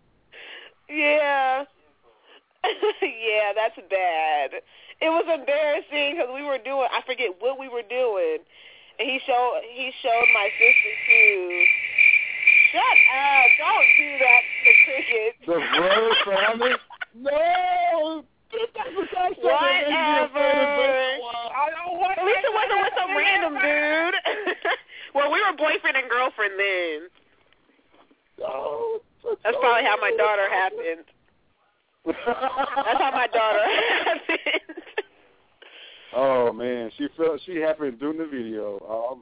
Yeah. Yeah, that's bad. It was embarrassing because I forget what we were doing, and he showed my sister too. Shut up! Don't do that to the crickets.
The brother found it? No!
Whatever. At least it wasn't with some random dude. Well, we were boyfriend and girlfriend then.
Oh,
that's probably how my daughter happened. That's how my daughter happened.
Oh man, she happened doing the video. Oh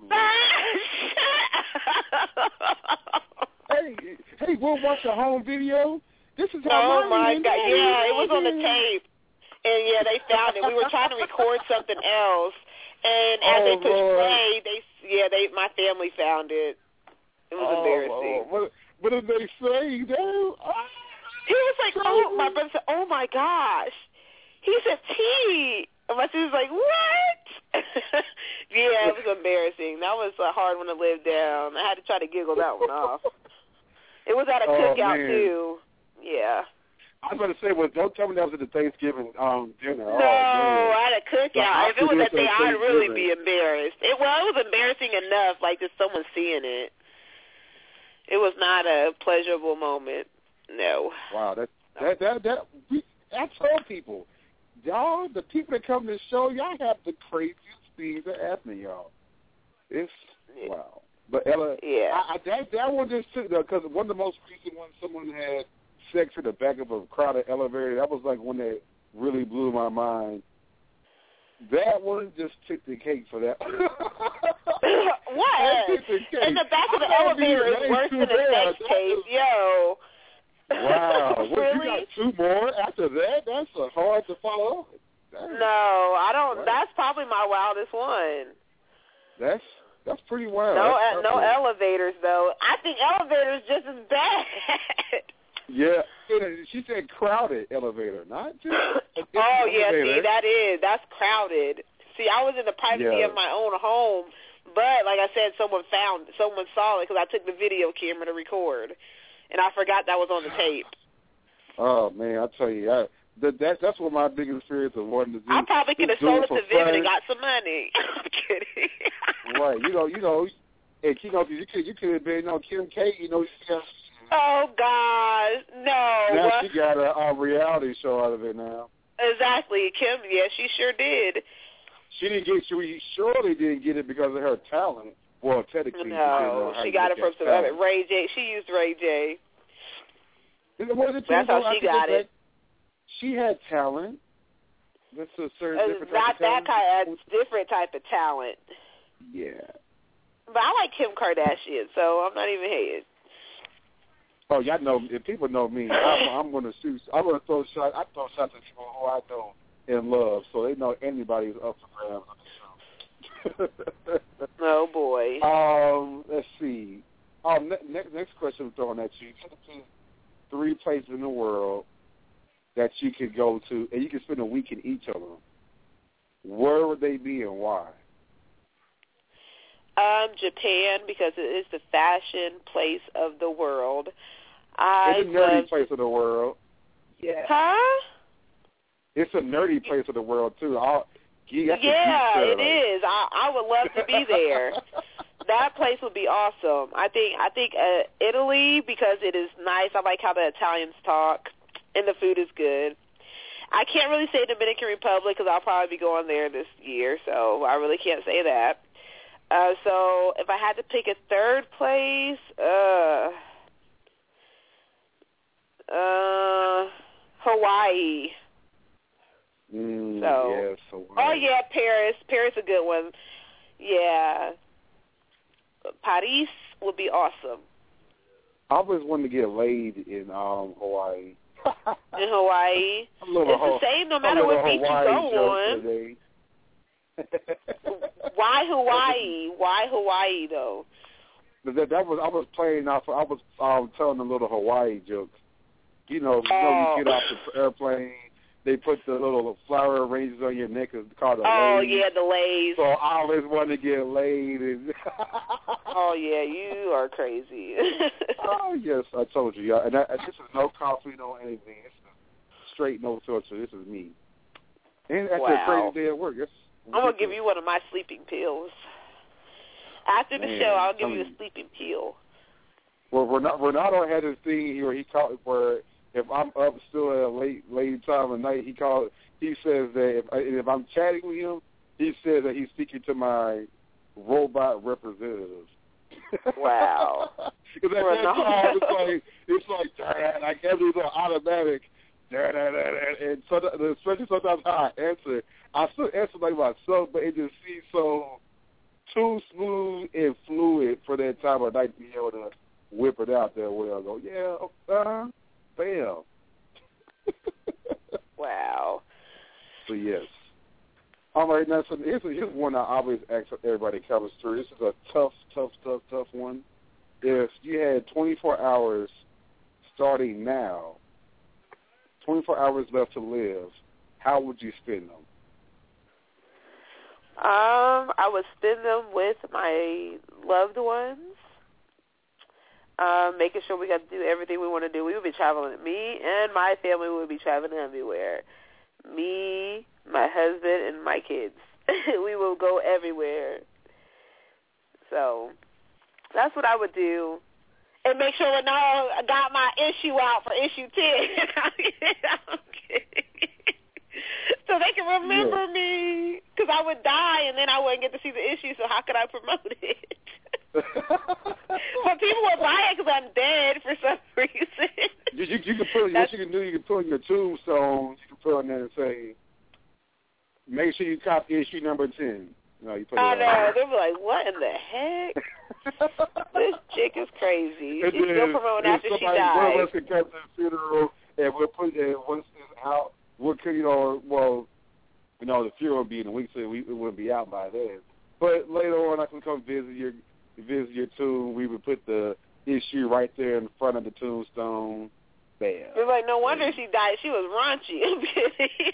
man. hey, we'll watch a home video. This is how.
Oh my God! Yeah, it was on the tape, and yeah, they found it. We were trying to record something else, and as they pushed play, my family found it. It was embarrassing.
What did they say, dude?
He was like, my brother said, oh, my gosh. He said, T. And my sister was like, what? Yeah, it was embarrassing. That was a hard one to live down. I had to try to giggle that one off. It was at a cookout, too. Yeah.
I was about to say, don't tell me that was at the Thanksgiving dinner.
No, at a cookout. If it was at I'd really be embarrassed. It was embarrassing enough, like just someone seeing it. It was not a pleasurable moment. No.
Wow, I told people, y'all, the people that come to the show, y'all have the craziest things that happen to y'all. It's wow. But Ella, that one just took because one of the most recent ones, someone had sex in the back of a crowded elevator. That was like one that really blew my mind. That one just took the cake for that.
What? In the back of the elevator is worse than a sex tape, yo.
Wow.
Really?
You got 2 more after that? That's hard to follow.
No, I don't. Wow. That's probably my wildest one.
That's pretty wild.
No elevators, though. I think elevators just as bad.
Yeah. She said crowded elevator, not just
elevator. See, that's crowded. See, I was in the privacy of my own home, but like I said, someone saw it because I took the video camera to record. And I forgot that was on the tape.
Oh, man, I tell you, that's what my biggest fear is of wanting to do.
I probably could have sold it to Vivid and got some money. I'm kidding.
Right. And you could have been, Kim K, she got...
Oh, God, no.
Now she got a reality show out of it now.
Exactly. Kim, she sure did.
She surely didn't get it because of her talent. Well, technically,
she got it from Ray J. She used Ray J. That's how she got it.
She had talent. That's a certain different type of talent.
Different type of talent.
Yeah.
But I like Kim Kardashian, so I'm not even hating.
Oh, y'all know, if people know me, I'm going to shoot. I'm going to throw shots. I throw shots at people who I know and love, so they know anybody's up for grabs on the show.
Oh, boy.
Let's see. Next question I'm throwing at you. 3 places in the world that you could go to, and you can spend a week in each of them. Where would they be and why?
Japan, because it is the fashion place of the world.
It's a nerdy place of the world.
Yeah. Huh?
It's a nerdy place of the world, too.
It is. I would love to be there. That place would be awesome. I think Italy, because it is nice. I like how the Italians talk, and the food is good. I can't really say Dominican Republic because I'll probably be going there this year, so I really can't say that. So if I had to pick a third place, Hawaii. Hawaii.
Yes, Hawaii.
Oh, yeah, Paris. Paris is a good one. Yeah. Paris would be awesome.
I always wanted to get laid in Hawaii.
In Hawaii? It's the same no matter what beach you go on. Why Hawaii? Why Hawaii, though?
That was I was playing off. I was telling the little Hawaii jokes. You know, you get off the airplane. They put the little flower arrangements on your neck. It's called the lays.
Oh, yeah, the lays.
So I always wanted to get laid. And
oh, yeah, you are crazy.
Oh, yes, I told you. And this is no coffee, no anything. It's straight no torture. This is me. And after a crazy day at work.
I'm going to give you one of my sleeping pills. After the show, I'll give you a sleeping pill.
Well, Renato had this thing where he called where if I'm up still at a late time of night, he says that if I'm chatting with him, he says that he's speaking to my robot representative.
Wow.
Because at that time, it's like everything's automatic. And so, especially sometimes how I answer, I still answer like myself, but it just seems so too smooth and fluid for that time of night to be able to whip it out there where I go, bam.
Wow.
So, yes. All right, now, so here's one I always ask everybody comes through. This is a tough one. If you had 24 hours starting now, 24 hours left to live, how would you spend them?
I would spend them with my loved ones, making sure we got to do everything we want to do. We would be traveling. Me and my family would be traveling everywhere. Me, my husband, and my kids. We will go everywhere. So that's what I would do. And make sure Renal got my issue out for issue 10. I'm kidding. So they can remember me. Because I would die and then I wouldn't get to see the issue, so how could I promote it? But people would buy it because I'm dead for some reason.
You can put what you can do. You can put on your tombstone. You can put on there and say, "Make sure you copy issue number 10." No, you put it
I
on.
know. They'll be like, "What in the heck? This chick is crazy. She's still promoting after she died."
One of us can come to the funeral and we'll put it once it's out. We'll, the funeral will be in a week, so it wouldn't be out by then. But later on, I can come visit your tomb. We would put the issue right there in front of the tombstone. Bam.
It's like, no wonder she died. She was raunchy. I'm kidding.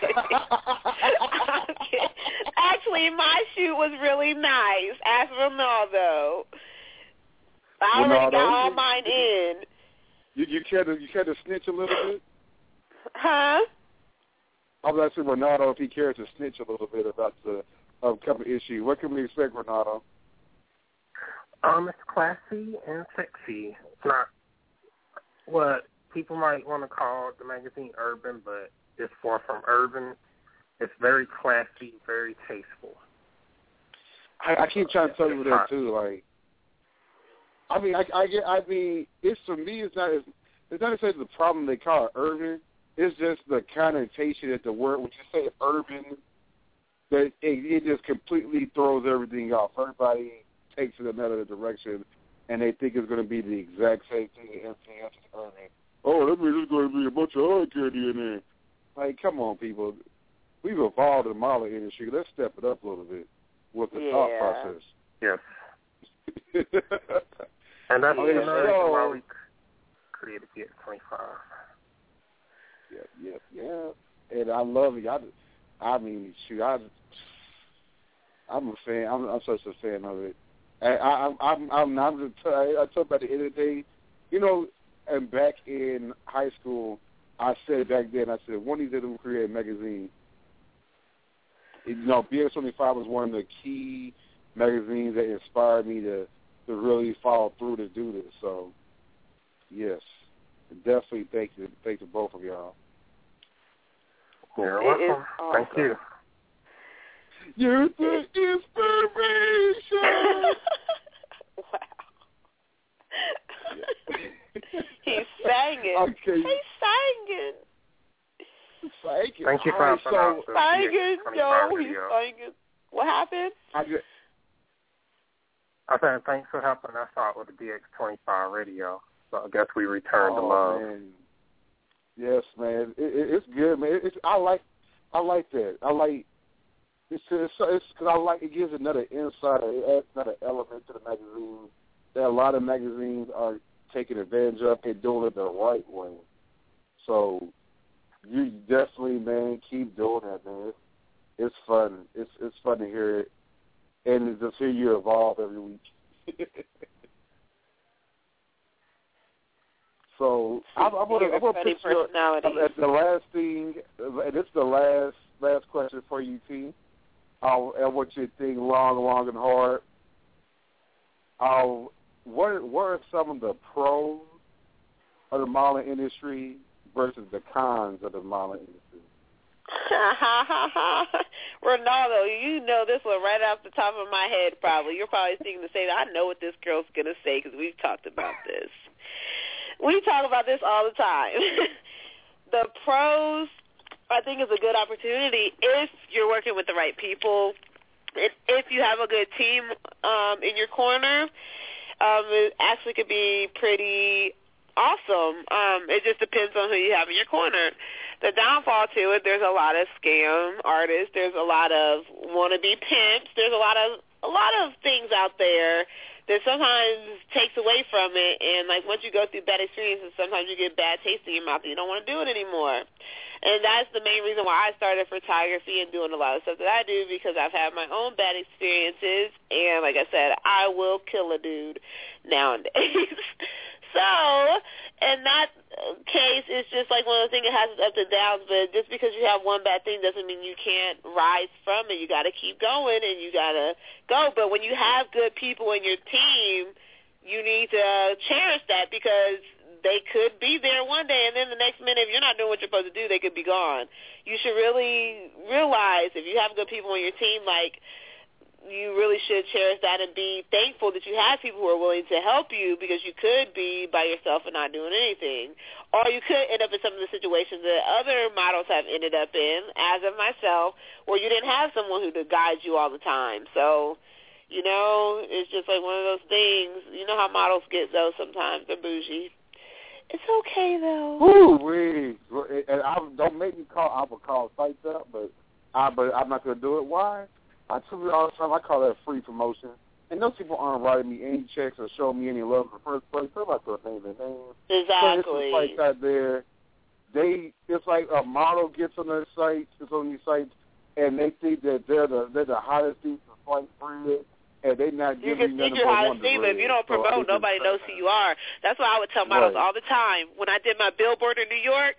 I'm kidding. Actually, my shoot was really nice. Ask Ronaldo. I already got all mine in.
You care to snitch a little bit?
Huh?
I was asking Ronaldo if he cares to snitch a little bit about the upcoming issue. What can we expect, Ronaldo?
It's classy and sexy. It's not what people might want to call the magazine urban, but it's far from urban. It's very classy, very tasteful.
I keep trying to tell you that too. Like, I mean, it's for me. It's not necessarily the problem they call it urban. It's just the connotation that the word, when you say urban, that it just completely throws everything off. Everybody takes it another direction, and they think it's going to be the exact same thing as everything else is urban. Oh, that means there's going to be a bunch of hard candy in there. Like, come on, people. We've evolved in the modeling industry. Let's step it up a little bit with the thought process.
Yes. And that's another reason why we created the 25.
Yeah. And I love it. I'm a fan. I'm such a fan of it. I talk about the end of the day, and back in high school, I said back then, one of these days we'll create a magazine. BX25 was one of the key magazines that inspired me to really follow through to do this. So, yes, definitely thank you to both of y'all.
You're welcome.
Awesome.
Thank you.
You're the inspiration.
Wow. He's singing.
Okay.
He's singing.
Thank you.
Thank you for helping out.
Thank Joe. He's thanking. What happened?
I said thanks for helping us out with the DX25 radio. So I guess we returned the love.
Man. Yes, man. It's good, man. I like that. I like it's because I like it gives another insight. It adds another element to the magazine that a lot of magazines are taking advantage of and doing it the right way. So you definitely, man, keep doing that, man. It's fun. It's fun to hear it, and to see you evolve every week. So I'm gonna put you at the last thing, and it's the last question for you, T. I want you to think long and hard. What are some of the pros of the modeling industry versus the cons of the modeling industry?
Ronaldo, you know this one right off the top of my head probably. You're probably thinking the same. I know what this girl's going to say because we've talked about this. We talk about this all the time. The pros, I think, is a good opportunity if you're working with the right people. If you have a good team in your corner, it actually could be pretty awesome. It just depends on who you have in your corner. The downfall to it, there's a lot of scam artists. There's a lot of wannabe pimps. There's a lot of things out there that sometimes takes away from it. And, like, once you go through bad experiences, sometimes you get bad taste in your mouth and you don't want to do it anymore. And that's the main reason why I started photography and doing a lot of stuff that I do, because I've had my own bad experiences. And, like I said, I will kill a dude nowadays. So, in that case, it's just like one of those things that has its ups and downs, but just because you have one bad thing doesn't mean you can't rise from it. You got to keep going, and you got to go. But when you have good people in your team, you need to cherish that, because they could be there one day, and then the next minute, if you're not doing what you're supposed to do, they could be gone. You should really realize if you have good people on your team, like, you really should cherish that and be thankful that you have people who are willing to help you, because you could be by yourself and not doing anything. Or you could end up in some of the situations that other models have ended up in, as of myself, where you didn't have someone who could guide you all the time. So, you know, it's just like one of those things. You know how models get, though, sometimes. They're bougie. It's okay, though.
Woo-wee. And don't make me call. I will call sites up, but I'm not going to do it. Why? I tell you all the time, I call that free promotion. And those people aren't writing me any checks or showing me any love in the first place. They're not going to name their names.
Exactly.
But it's sites out there. It's like a model gets on their sites, and they think that they're the hottest dudes in sliced bread, and they're not giving you nothing but
hottest thing, but if you don't promote, nobody knows who you are. That's why I would tell models all the time. When I did my billboard in New York,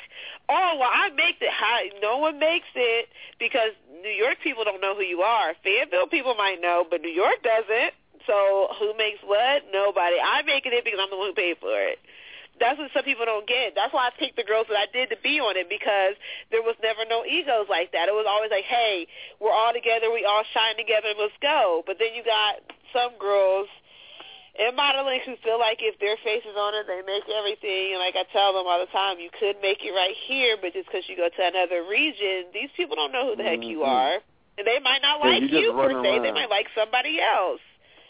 I make it high. No one makes it, because New York people don't know who you are. Fayetteville people might know, but New York doesn't. So who makes what? Nobody. I'm making it because I'm the one who paid for it. That's what some people don't get. That's why I picked the girls that I did to be on it, because there was never no egos like that. It was always like, hey, we're all together, we all shine together, let's go. But then you got some girls in modeling who feel like if their face is on it, they make everything. And like I tell them all the time, you could make it right here, but just because you go to another region, these people don't know who the heck you are. And they might not like you per se. They might like somebody else.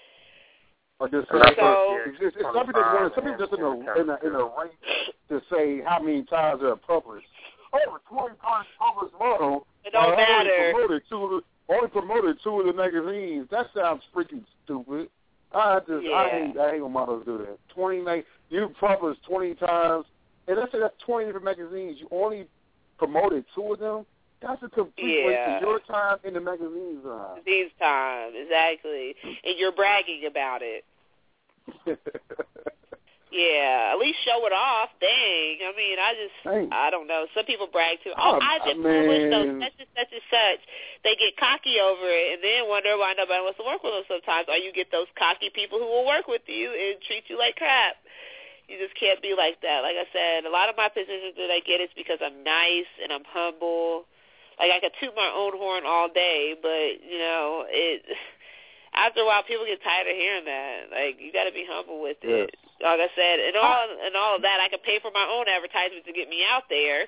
Or just some people just in a race to say how many times they're published. 20 times published model.
It don't matter.
Only promoted two of the magazines. That sounds freaking stupid. I hate when models do that. You published 20 times, and let's say that's 20 different magazines. You only promoted two of them. That's a complete waste of your time and the magazine's time.
These time, exactly. And you're bragging about it. Yeah, at least show it off. Dang. I mean, I don't know. Some people brag too. I did publish those such and such. They get cocky over it and then wonder why nobody wants to work with them sometimes. Or you get those cocky people who will work with you and treat you like crap. You just can't be like that. Like I said, a lot of my positions that I get is because I'm nice and I'm humble. Like, I could toot my own horn all day, but, you know, after a while, people get tired of hearing that. Like, you got to be humble with it. Like I said, and all of that, I could pay for my own advertisement to get me out there.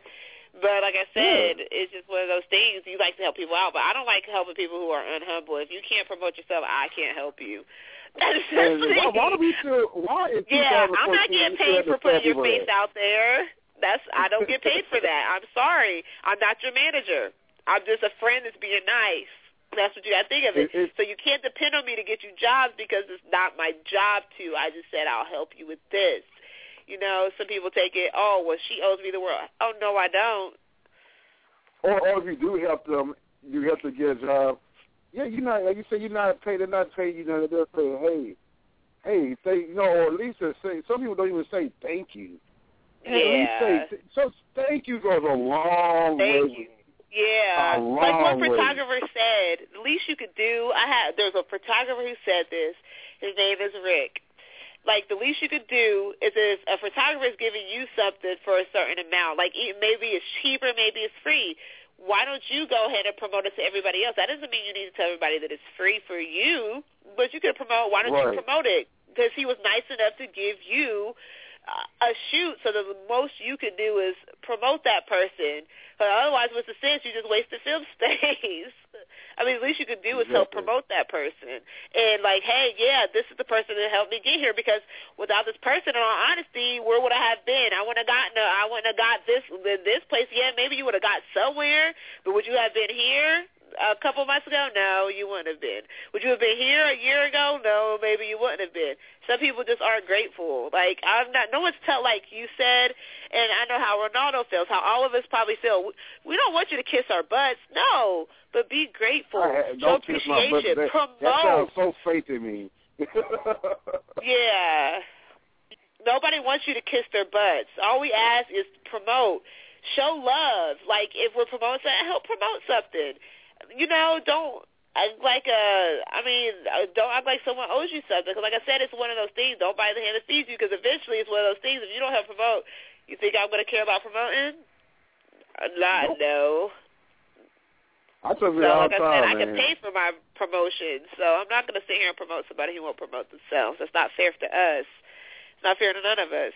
But like I said, it's just one of those things. You like to help people out, but I don't like helping people who are unhumble. If you can't promote yourself, I can't help you.
Why do we feel? Why?
I'm not getting paid for putting your face out there. I don't get paid for that. I'm sorry. I'm not your manager. I'm just a friend that's being nice. That's what you got to think of it. So you can't depend on me to get you jobs because it's not my job to. I just said I'll help you with this. You know, some people take it, oh, well, she owes me the world. Oh, no, I don't.
Or if you do help them, you have to get a job. Yeah, you're not, like you say, you're not paid. They're not paid. You know, they'll say, hey, or at least they say, some people don't even say thank you.
Yeah.
So thank you goes a long way.
Thank you. Yeah. Like one photographer said, the least you could do, there's a photographer who said this. His name is Rick. Like, the least you could do is if a photographer is giving you something for a certain amount, like maybe it's cheaper, maybe it's free, why don't you go ahead and promote it to everybody else? That doesn't mean you need to tell everybody that it's free for you, but you could promote. Why don't you promote it? Because he was nice enough to give you a shoot, so the most you could do is promote that person. But otherwise, what's the sense? You just wasted film space. I mean, the least you could do is help promote that person. And like, hey, yeah, this is the person that helped me get here, because without this person, in all honesty, where would I have been? I wouldn't have got this place. Yeah, maybe you would have got somewhere, but would you have been here a couple months ago? No, you wouldn't have been. Would you have been here a year ago? No, maybe you wouldn't have been. Some people just aren't grateful. Like, no one's like you said, and I know how Ronaldo feels, how all of us probably feel. We don't want you to kiss our butts. No, but be grateful. Show appreciation. Promote.
That sounds so fake to me.
Yeah. Nobody wants you to kiss their butts. All we ask is promote. Show love. Like, if we're promoting something, help promote something. You know, don't act like someone owes you something. Because like I said, it's one of those things. Don't bite the hand that feeds you, because eventually it's one of those things. If you don't help promote, you think I'm going to care about promoting? No.
I tell you all the time,
I can pay for my promotion, so I'm not going to sit here and promote somebody who won't promote themselves. That's not fair to us. It's not fair to none of us.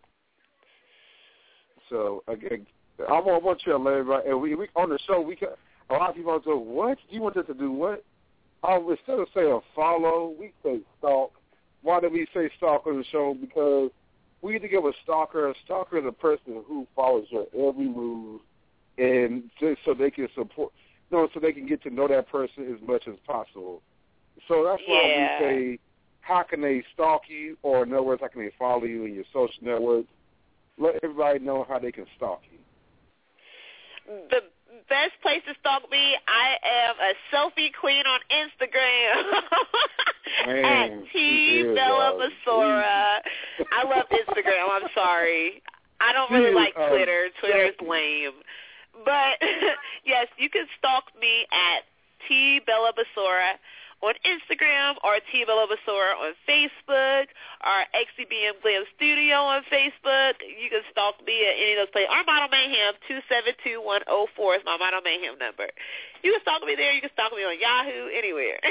So, again, I want you to let everybody, and we on the show, a lot of people say, what? You want us to do what? Instead of saying follow, we say stalk. Why do we say stalk on the show? Because we need to give a stalker. A stalker is a person who follows your every move, and just so they can support, so they can get to know that person as much as possible. So that's why we say, how can they stalk you, or in other words, how can they follow you in your social networks? Let everybody know how they can stalk you.
The best place to stalk me, I am a selfie queen on Instagram. At TBellaBasora. I love Instagram. I'm sorry. I don't really like Twitter. Twitter's lame. But, yes, you can stalk me at TBellaBasora on Instagram, or TBellaBasora on Facebook, or XCBM Glam Studio on Facebook. You can stalk me at any of those places. Our Model Mayhem, 272-104 is my Model Mayhem number. You can stalk me there. You can stalk me on Yahoo, anywhere.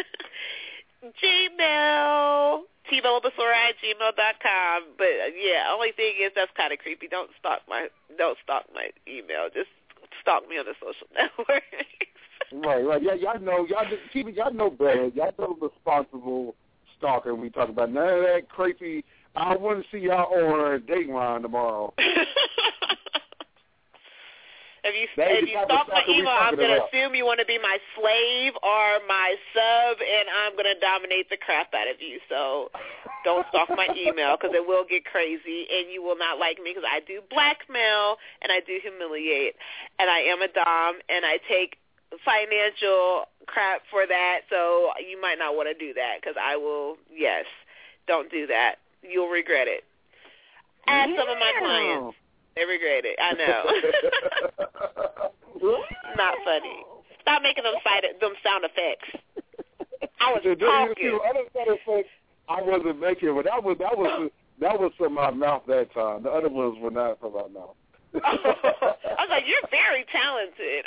Gmail, TBellaBasora@gmail.com. But, yeah, only thing is that's kind of creepy. Don't stalk my email. Just stalk me on the social network.
Right. Yeah, y'all know better. Y'all know responsible stalker we talk about. None of that crazy. I want to see y'all on a date line tomorrow.
If you stalk my email, I'm going to assume you want to be my slave or my sub, and I'm going to dominate the crap out of you. So don't stalk my email, because it will get crazy, and you will not like me, because I do blackmail, and I do humiliate, and I am a dom, and I take financial crap for that, so you might not want to do that, because I will, don't do that. You'll regret it. Ask some of my clients. They regret it. I know. Not funny. Stop making them sound effects. I was talking.
Other sound effects I wasn't making, but that was from my mouth that time. The other ones were not from my mouth.
I was like, you're very talented.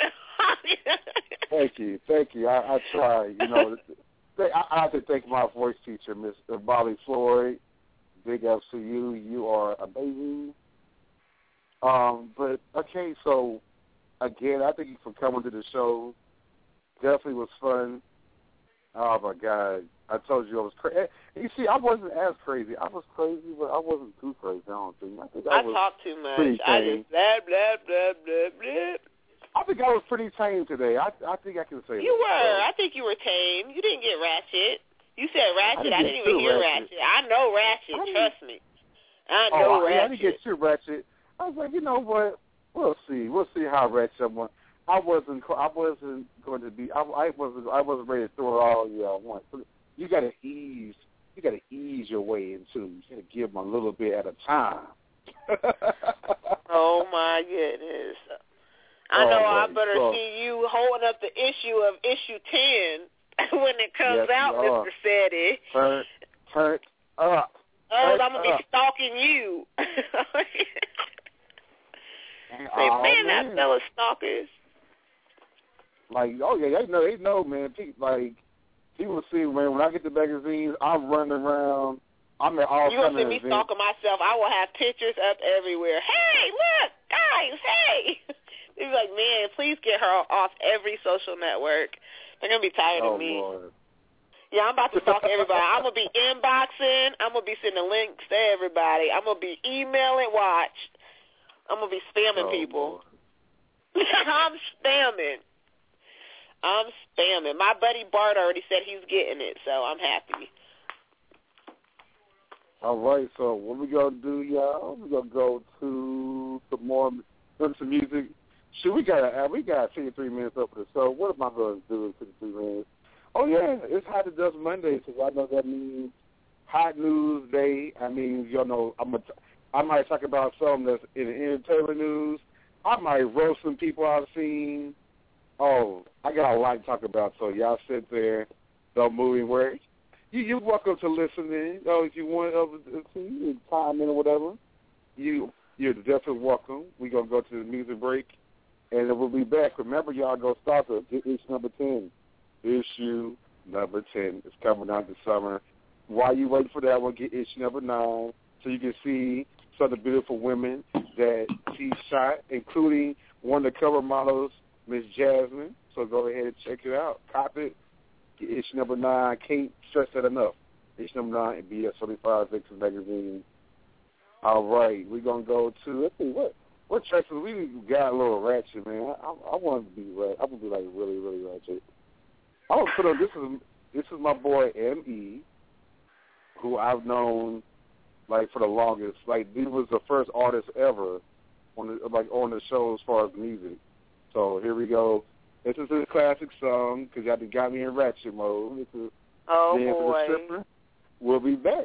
Thank you. I try. I have to thank my voice teacher, Miss Bobby Floyd. Big ups to you. You are amazing. But okay, so again, I thank you for coming to the show. Definitely was fun. Oh my God, I told you I was crazy. You see, I wasn't as crazy. I was crazy, but I wasn't too crazy. I don't think. I think I
talk too much.
I
just blah blah blah blah blah.
I think I was pretty tame today. I think I can say
you
that.
were. I think you were tame. You didn't get ratchet. You said ratchet. I didn't even hear ratchet. I know ratchet. Trust me. I know ratchet.
I didn't get too ratchet. I was like, you know what? We'll see. We'll see how ratchet I want. I wasn't going to be. I wasn't ready to throw it all you at once. You got to ease. You got to ease your way into. You got to give them a little bit at a time.
Oh my goodness! I know I better see you holding up the issue of issue 10 when it comes out, Mr. Seti.
Turn up.
Oh, I'm gonna be stalking you. Say, man, that fella stalkers.
Like, oh yeah, they know, man. People see, man, when I get the magazines, I'm running around. I'm at all kinds of events.
You're going to see me stalking myself. I will have pictures up everywhere. Hey, look, guys, hey. They'll be like, man, please get her off every social network. They're going to be tired of me.
Lord.
Yeah, I'm about to stalk everybody. I'm going to be inboxing. I'm going to be sending links to everybody. I'm going to be emailing, watch. I'm going to be spamming people. I'm spamming. My buddy Bart already said he's getting it, so I'm happy.
All right, so what we going to do, y'all? We're going to go to some music. Shoot, we got 53 minutes up for the show. What am I going to do in 53 minutes? Oh, yeah, it's Hot to Dust Monday, so I know that means Hot News Day. I mean, you know, I might talk about something that's in the entertainment news. I might roast some people I've seen. Oh, I got a lot to talk about, so y'all sit there, don't move anywhere. You're welcome to listen in. If you want to time in or whatever, you're definitely welcome. We're going to go to the music break, and then we'll be back. Remember, y'all, go start to get issue number 10. Issue number 10 is coming out this summer. While you wait for that one, get issue number 9 so you can see some of the beautiful women that she shot, including one of the cover models, Miss Jasmine. So go ahead and check it out. Cop it. Get issue number 9. Can't stress that enough. Issue number 9 in BS 45 Vixen Magazine. All right, we're going to go to, let's see, what tracks we got a little ratchet, man. I want to be ratchet. I want to be like really, really ratchet. I want to put on, this is my boy M.E., who I've known like for the longest. Like, he was the first artist ever on the show as far as music. So here we go. This is a classic song because y'all got me in ratchet mode. This is Dance of the Stripper. We'll be back.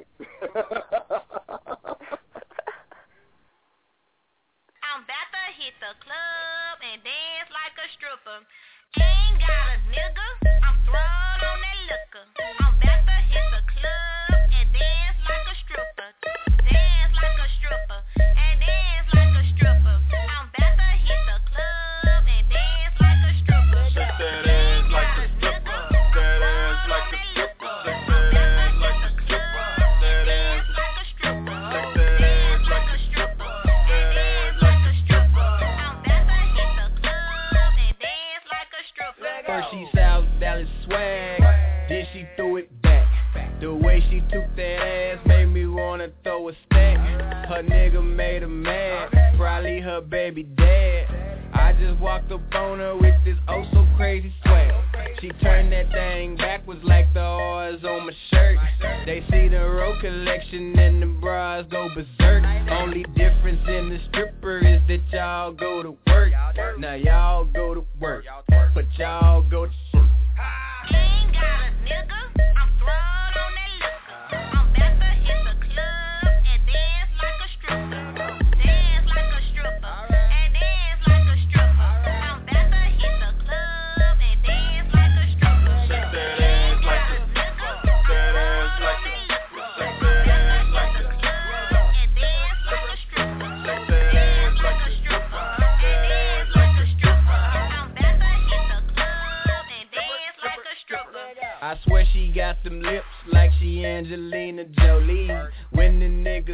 I'm about to hit the club and dance like a stripper. Ain't got a nigga, I'm thrown on that liquor. I'm about to hit the club and dance like a stripper. Dance like a stripper and dance like a stripper. I'm about to hit the club and dance like a stripper.
Shake that ass like a stripper. That ass like a stripper. Shake that ass like a stripper. That ass like a stripper. Shake that ass like a stripper. That ass like a stripper.
I'm about to hit the club and dance like a stripper.
First she South Dallas swag, then she threw it back. The way she took that ass made me wanna throw a stack. Her nigga made her mad, probably her baby dad. I just walked up on her with this oh so crazy swag. She turned that thing backwards like the R's on my shirt. They see the road collection and the bras go berserk. Only difference in the stripper is that y'all go to work. Now y'all go to work, but y'all go to work.
Ain't got a nigga, I'm thrown on that liquor. I'm about to hit the club and dance like a stripper. Dance like a stripper and dance like a stripper. I'm about to hit the club and dance like a stripper.
Shake that ass like a stripper. That ass like a stripper. Shake that ass like a stripper.
And dance like a stripper.
Shake that ass like a stripper. That ass like a stripper.
I'm about to hit the club and dance like a stripper.
I swear she got them lips like she Angelina Jolie. When the niggas see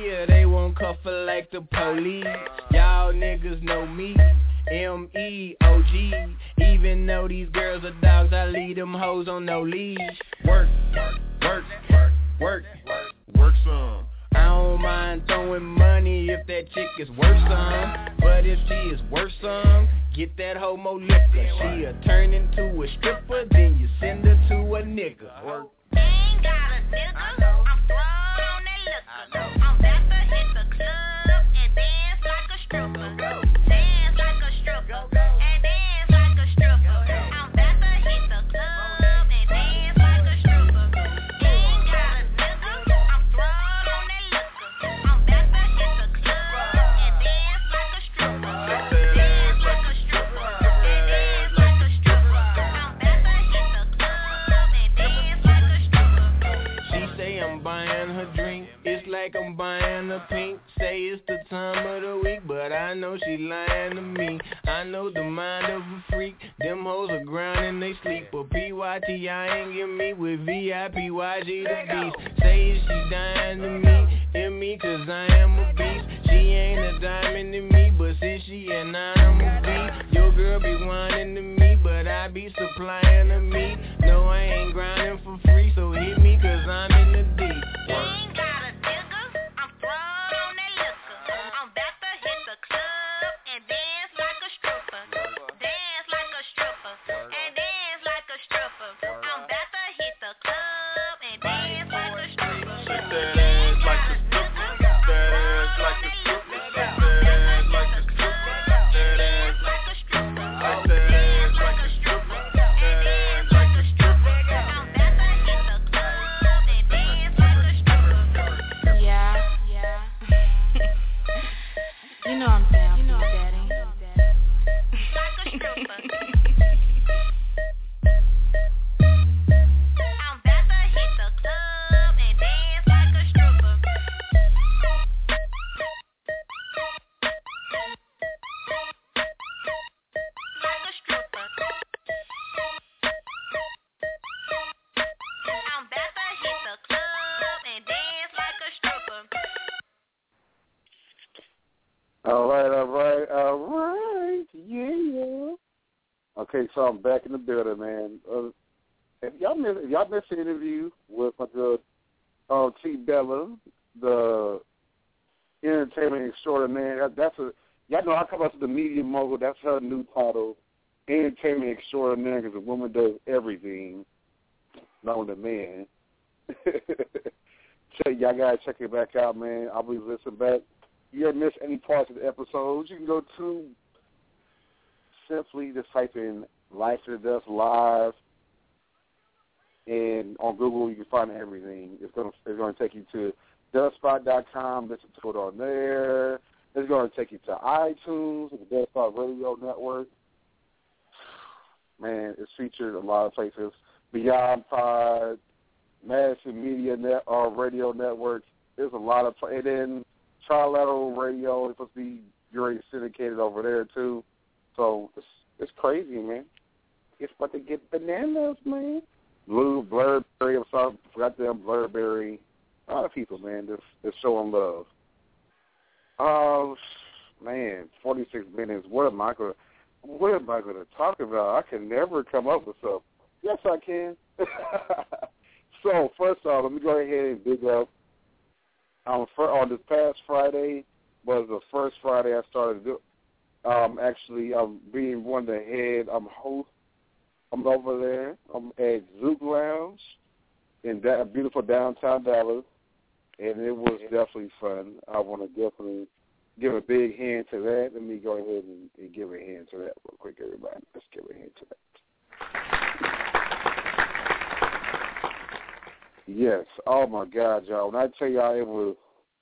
here, they won't cuff her like the police. Y'all niggas know me, M-E-O-G. Even though these girls are dogs, I lead them hoes on no leash. Work, work, work, work some. I don't mind throwing money if that chick is worth some. But if she is worth some, get that homo liquor. She'll turn into a stripper, then you send her to a nigga. Work.
Ain't got a nigga, I'm throwed on that liquor. I'm about to hit the club and dance like a stripper. Dance like a stripper and dance like a stripper. I'm about to hit the club and dance like a stripper. Ain't got a nigga, I'm throwed on that liquor. I'm about to hit the club and dance like a stripper. Dance like a stripper and dance like a stripper. I'm about to hit the club and dance like a stripper.
She say I'm buying her drink, it's like I'm buying a pink. Say it's the time of the week, but I know she lying to me. I know the mind of a freak, them hoes are grinding, they sleep. But PYT I ain't get me with VIP, YG the beast. Say she dying to me, in me cause I am a beast. She ain't a diamond to me, but since she a 9 I'ma be. Your girl be whining to me, but I be supplying to me. No, I ain't grinding for free, so hit me cause I'm in the deep.
Ain't got a nigga, I'm throwed on that liquor. I'm about to hit the club and dance like a stripper. Dance like a stripper and dance like a stripper. I'm about to hit the club and dance like a stripper.
Shake that ass like a stripper. That ass like a stripper. That ass like a stripper. That ass like a stripper. Like that ass like a stripper. That ass like a stripper.
I'm about to hit the club and dance like a stripper.
Yeah. You know I'm down for you, daddy.
Like a stripper. I'm about to hit the club and dance like a stripper. Like a stripper. I'm about to hit the club and dance like a stripper.
All right. Yeah. Okay, so I'm back in the building, man. If y'all missed the interview with my girl T Bella, the entertainment extraordinaire, y'all know I come up to the media mogul. That's her new title, entertainment extraordinaire, because a woman does everything, not with a man. So y'all gotta check it back out, man. I'll be listening back. If you ever miss any parts of the episodes, you can go to simply just type in Life to the Dust Live, and on Google you can find everything. It's going to take you to dustspot.com. Listen to it on there. It's going to take you to iTunes, the Dustspot Radio Network. Man, it's featured a lot of places. Beyond Pod, Madison Media Radio Network. There's a lot of and then Trilateral Radio is supposed to be very syndicated over there too. So it's crazy, man. It's about to get bananas, man. Blurberry, I'm sorry, I forgot them, Blurberry. A lot of people, man, just showing love. Oh, man, 46 minutes. What am I going to talk about? I can never come up with something. Yes, I can. So, first off, let me go ahead and dig up. On this past Friday was the first Friday I started doing. Actually, I'm being one of the head. I'm host. I'm over there. I'm at Zouk Lounge in that beautiful downtown Dallas, and it was definitely fun. I want to definitely give a big hand to that. Let me go ahead and give a hand to that real quick, everybody. Let's give a hand to that. Yes. Oh, my God, y'all. When I tell y'all it was,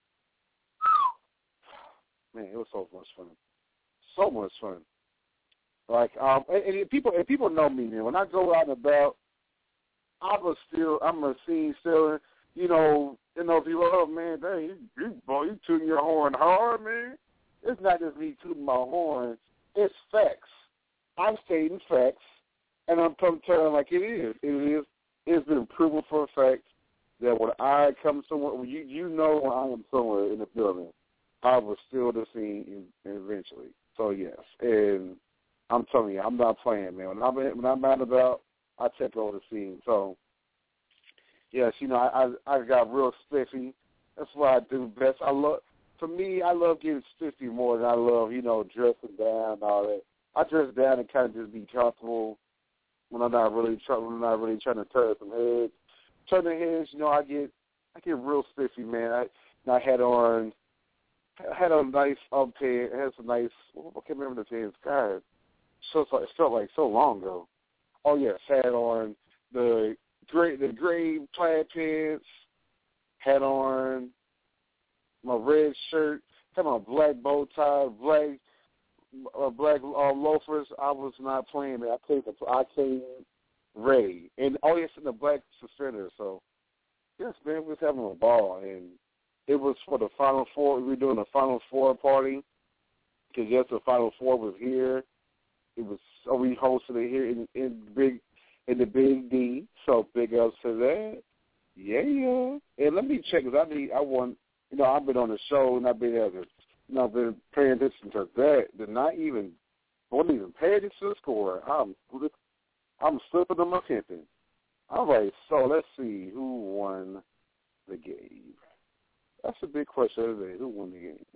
man, it was so much fun. So much fun. Like, and people know me, man. When I go out and about, I'm a scene stealer. People, oh, man, dang, you tooting your horn hard, man. It's not just me tooting my horn. It's facts. I'm stating facts, and I'm telling like it is. It's been proven for a fact that when I come somewhere, you know when I am somewhere in the building, I will steal the scene eventually. So yes, and I'm telling you, I'm not playing, man. When I'm out about, I take over the scene. So yes, you know, I got real spiffy. That's what I do best. I love getting spiffy more than I love, you know, dressing down and all that. I dress down and kind of just be comfortable when I'm not really trying to turn some heads. Turn the heads, you know, I get real spiffy, man. I had on nice pair. It had some nice. I can't remember the pants. God, it felt like so long ago. Oh yes, had on the gray plaid pants. Had on my red shirt. Had my black bow tie, black loafers. I was not playing it. I came ready, and yes, in the black suspenders. So yes, man, we was having a ball, and it was for the Final Four. We were doing a Final Four party because yes, the Final Four was here. We hosted it here in the Big D. So big ups to that. Yeah. And let me check because I won. You know, I've been on the show and I've been paying attention to that. Wasn't even paying attention to the score. I'm slipping on my pimping. All right, so let's see who won the game. That's a big question today. Who won the game?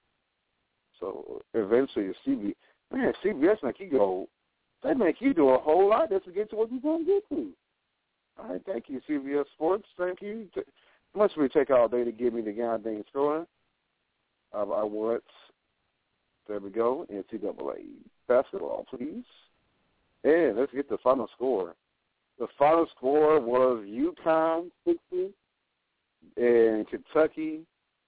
So eventually, CBS they make you do a whole lot just to get to what you're going to get to. All right, thank you, CBS Sports. Thank you. Must really take all day to give me the goddamn score. I want. There we go. NCAA basketball, please. And let's get the final score. The final score was UConn 60 and Kentucky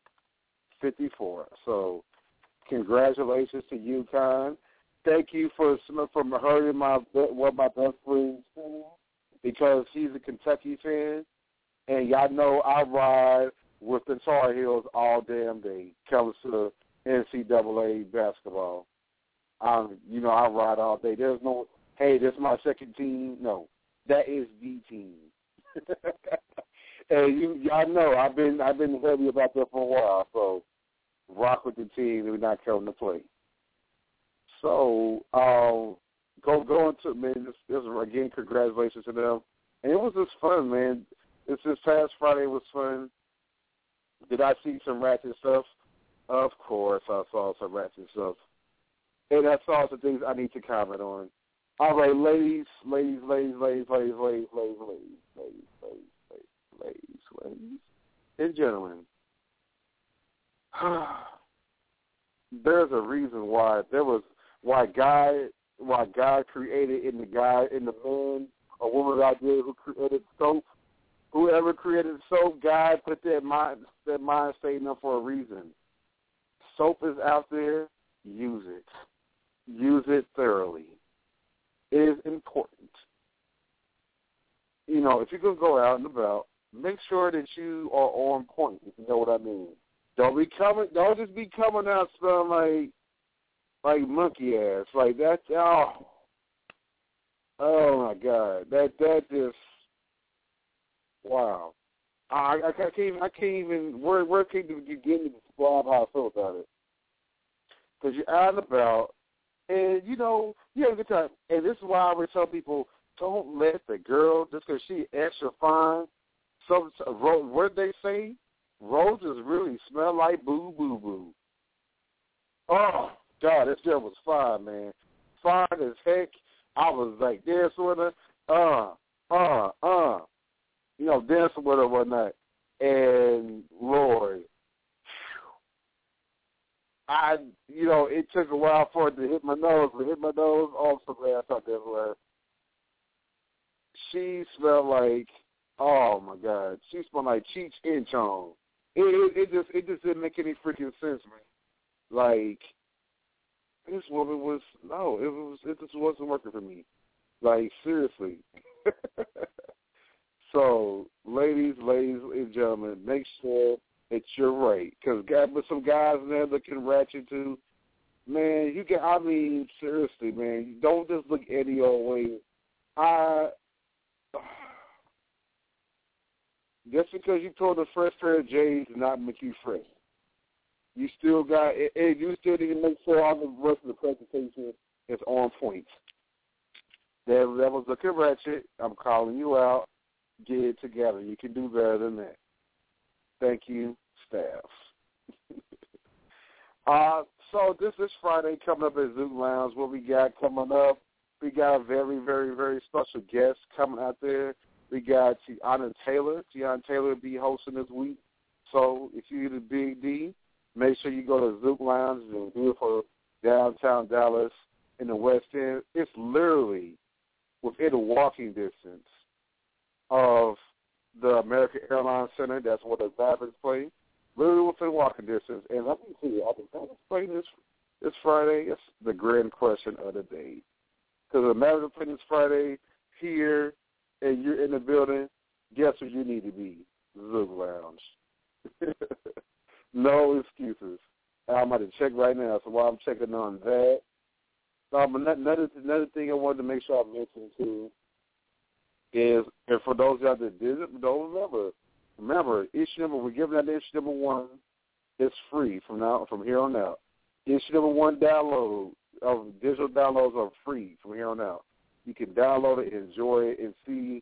54. So congratulations to UConn. Thank you for hurting one of my best friends because he's a Kentucky fan. And y'all know I ride with the Tar Heels all damn day. Comes to NCAA basketball. I ride all day. There's no, hey, this is my second team. No, that is the team. And y'all know I've been heavy about that for a while. So rock with the team. We're not coming to play. So go into man. This again, congratulations to them. And it was just fun, man. This past Friday was fun. Did I see some ratchet stuff? Of course, I saw some ratchet stuff. And I saw some things I need to comment on. All right, ladies and gentlemen. There's a reason why God created in the man or woman out there who created soap. Whoever created soap, God put that mind state in them for a reason. Soap is out there. Use it. Use it thoroughly. It is important. You know, if you're going to go out and about, make sure that you are on point, if you know what I mean. Don't just be coming out smelling like monkey ass. Like that, oh my God. That just, wow. I can't even, where can you begin to describe how I feel about it? Because you're out and about, and, you know, you have a good time. And this is why I would tell people, don't let the girl, just because she extra fine, what did they say? Roses really smell like boo, boo, boo. Oh, God, this girl was fine, man. Fine as heck. I was like, there, sort of, you know, dancing with her one night. And, Lord, it took a while for it to hit my nose. But hit my nose, oh, so glad I thought that was. She smelled like, oh, my God. She smelled like Cheech and Chong. It just didn't make any freaking sense, man. Like, this woman it just wasn't working for me. Like, seriously. So, ladies and gentlemen, make sure that you're right. Because with some guys in there looking ratchet too, man, seriously, man, don't just look any old way. Just because you pulled a fresh pair of J's does not make you fresh. You still got, you still need to make sure all the rest of the presentation is on point. That was looking ratchet. I'm calling you out. Get it together. You can do better than that. Thank you, staff. So this is Friday coming up at Zook Lounge. What we got coming up? We got a very, very, very special guest coming out there. We got Tiana Taylor. Tiana Taylor will be hosting this week. So if you're the Big D, make sure you go to Zook Lounge and do it for downtown Dallas in the West End. It's literally within a walking distance of the American Airlines Center. That's where the Zappers play. Literally within walking distance. And let me tell you, I've been playing this Friday. It's the grand question of the day. Because the American playing this Friday here, and you're in the building, guess where you need to be? Zook Lounge. No excuses. I'm about to check right now. So while I'm checking on that, another thing I wanted to make sure I mentioned too is, and for those out that don't remember, issue number, we're giving out issue number 1. It's free from here on out. Issue number 1 digital downloads are free from here on out. You can download it, enjoy it, and see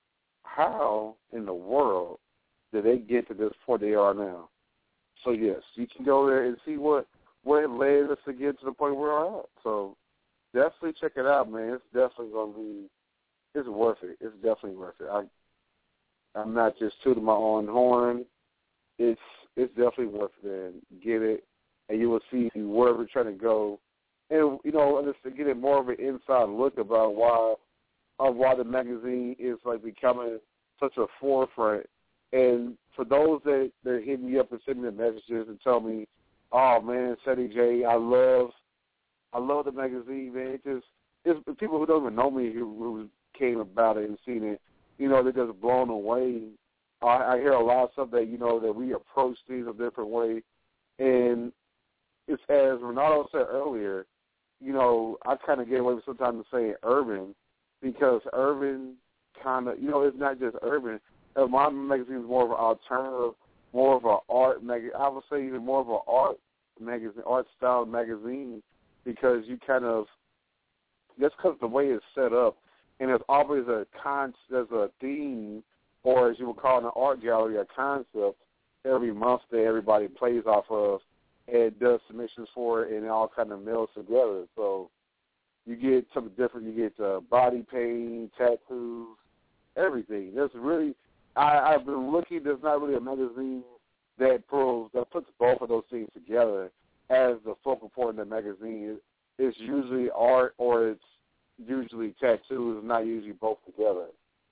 how in the world did they get to this point they are now. So yes, you can go there and see what it led us to get to the point where we're at. So definitely check it out, man. It's definitely going to be, it's worth it. It's definitely worth it. I'm not just tooting my own horn. It's definitely worth it, and get it, and you will see wherever you're trying to go. And, just to get it more of an inside look about why the magazine is, like, becoming such a forefront. And for those that hit me up and send me the messages and tell me, oh, man, Ceddy J, I love the magazine, man. It's people who don't even know me who came about it and seen it, they're just blown away. I hear a lot of stuff that, that we approach things a different way. And it's as Ronaldo said earlier, I kind of get away with sometimes saying urban, because urban kind of, it's not just urban. My magazine is more of an alternative, more of an art magazine. I would say even more of an art magazine, art-style magazine, because you kind of, just because the way it's set up, and there's always there's a theme, or as you would call it, an art gallery, a concept every month that everybody plays off of and does submissions for it, and it all kind of melds together. So you get something different. You get body paint, tattoos, everything. There's really, I've been looking, there's not really a magazine that puts both of those things together as the focal point of the magazine. It's usually art, or it's usually tattoos, not usually both together.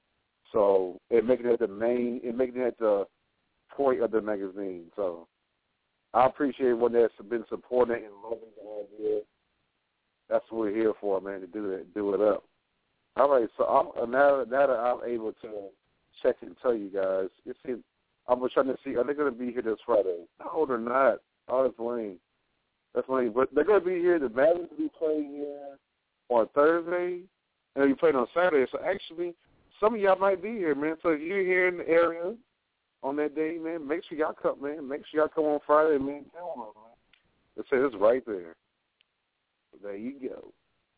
So it making it the point of the magazine. So I appreciate when that's been supporting and loving the idea. That's what we're here for, man, to do it up. All right, so now that I'm able to check and tell you guys, I'm trying to see, are they going to be here this Friday? No, they're not. Oh, that's lame. That's lame. But they're going to be here. The Mavericks will be playing here on Thursday, and they'll be playing on Saturday. So actually, some of y'all might be here, man. So if you're here in the area on that day, man, make sure y'all come, man. Make sure y'all come on Friday, man. Tell them, man. They say it's right there. So there you go.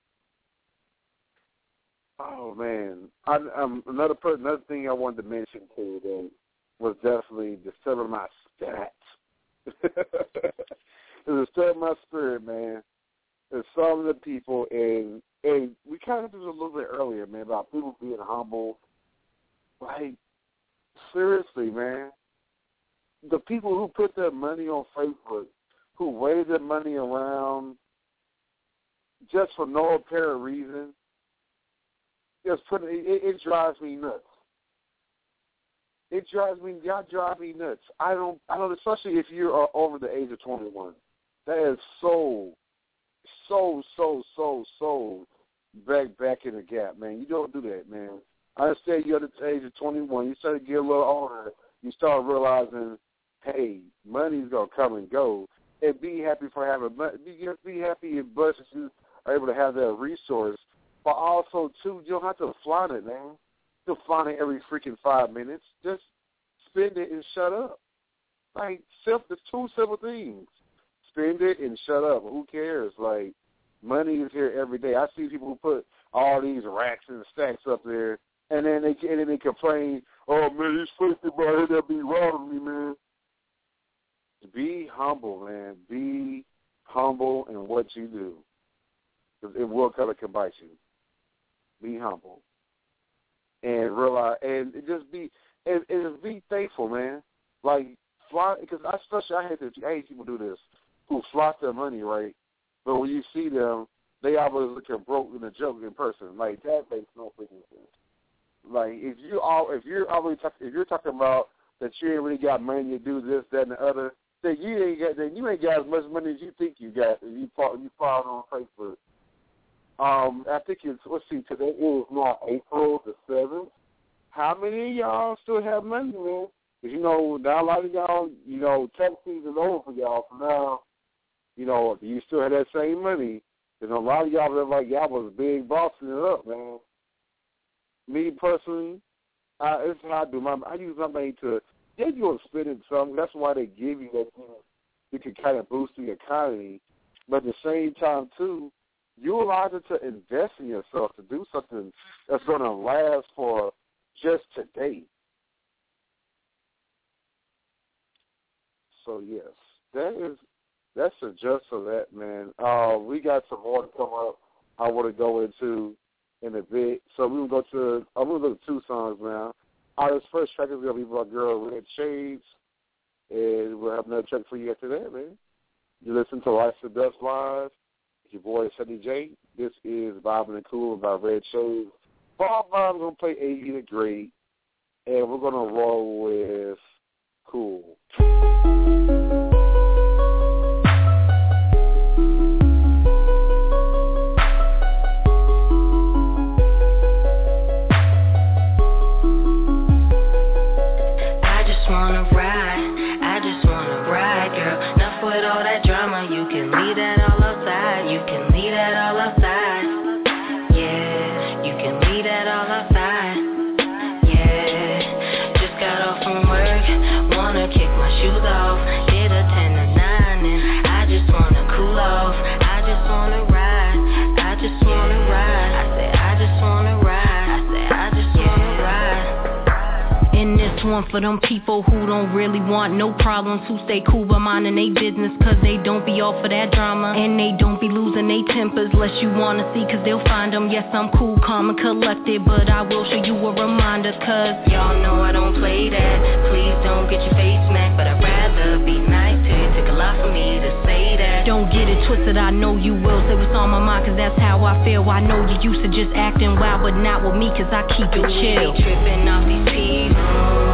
Oh man, another thing I wanted to mention too that was definitely disturbing my stats. It disturbed my spirit, man. There's some of the people, and we kind of did it a little bit earlier, man, about people being humble. Like, seriously, man, the people who put their money on Facebook, who wave their money around just for no apparent reason, it drives me nuts. Y'all drive me nuts. I don't, especially if you're over the age of 21. That is so back in the gap, man. You don't do that, man. I understand you're at the age of 21. You start to get a little older. You start realizing, hey, money's going to come and go. And be happy for having money. Be happy and blessed that you are able to have that resource. But also, too, you don't have to flaunt it, man. You'll flaunt it every freaking 5 minutes. Just spend it and shut up. Like, it's two simple things. Spend it and shut up. Who cares? Like, money is here every day. I see people who put all these racks and stacks up there, and then they complain, oh, man, these filthy boys, they'll be robbing me, man. Be humble, man. Be humble in what you do. Because it will come to bite you. Be humble. And realize, and just be thankful, man. Like, fly, because I hate people do this, who floss their money, right? But when you see them, they always looking broke in a joke in person. Like, that makes no freaking sense. Like, if you're talking about that you ain't really got money to do this, that, and the other, then you ain't got as much money as you think you got. If you follow on Facebook. I think today is now April the 7th. How many of y'all still have money, man? Because, now a lot of y'all, tax season is over for y'all. For now, you still have that same money. Because a lot of y'all look like y'all was big bossing it up, man. Me personally, this is how I do. I use my money to, you're going to spend it something. That's why they give you that thing. You can kind of boost the economy. But at the same time, too, you allow it to invest in yourself, to do something that's going to last for just today. So, yes, that's a just for that, man. We got some more to come up I want to go into in a bit. So I'm going to go to two songs now. This first track is going to be my girl, Red Shades, and we'll have another track for you after that, man. You listen to Lights to Dust Live. It's your boy, Sunny J. This is Bobbin' and Cool by Red Shades. Bob, going to play A the Great, and we're going to roll with Cool.
For them people who don't really want no problems, who stay cool but minding they business, cause they don't be all for that drama, and they don't be losing they tempers, less you wanna see, cause they'll find them. Yes, I'm cool, calm and collected, but I will show you a reminder, cause y'all know I don't play that. Please don't get your face smacked, but I'd rather be nice to you. Took a lot for me to say that. Don't get it twisted, I know you will say what's on my mind, cause that's how I feel. I know you used to just acting wild, but not with me, cause I keep it chill. Tripping off these people.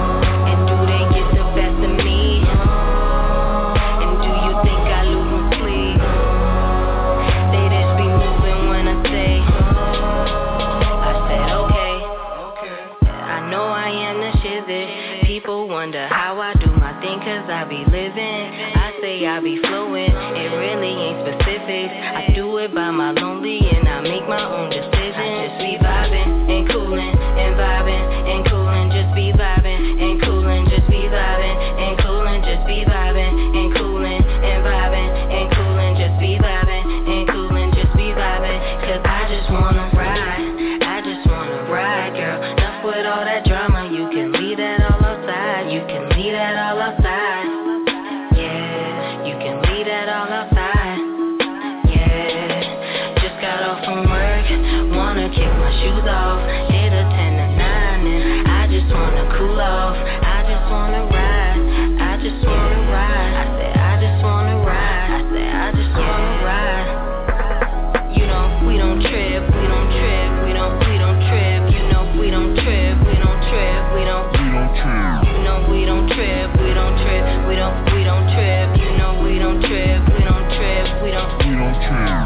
I be living, I say I be flowing, it really ain't specific. I do it by my lonely and I make my own decisions. I just be vibing and cooling and vibing and cooling, just be vibing and cooling, just be vibing and cooling, just be vibing and cooling and vibing and cooling, just be vibing and cooling, just be vibing. Cause I just wanna ride, girl. Enough with all that drama, you can leave that all outside, you can leave that all outside. Kick my shoes off, hit a 10 to 9, and I just wanna cool off. I just wanna ride, I just wanna ride. I said I just wanna ride, I said I just wanna ride. You know we don't trip, we don't trip, we don't trip. You know we don't trip, we don't trip, we don't trip. You know we don't trip, we don't trip, we don't trip. You know we don't trip, we don't trip, we don't trip.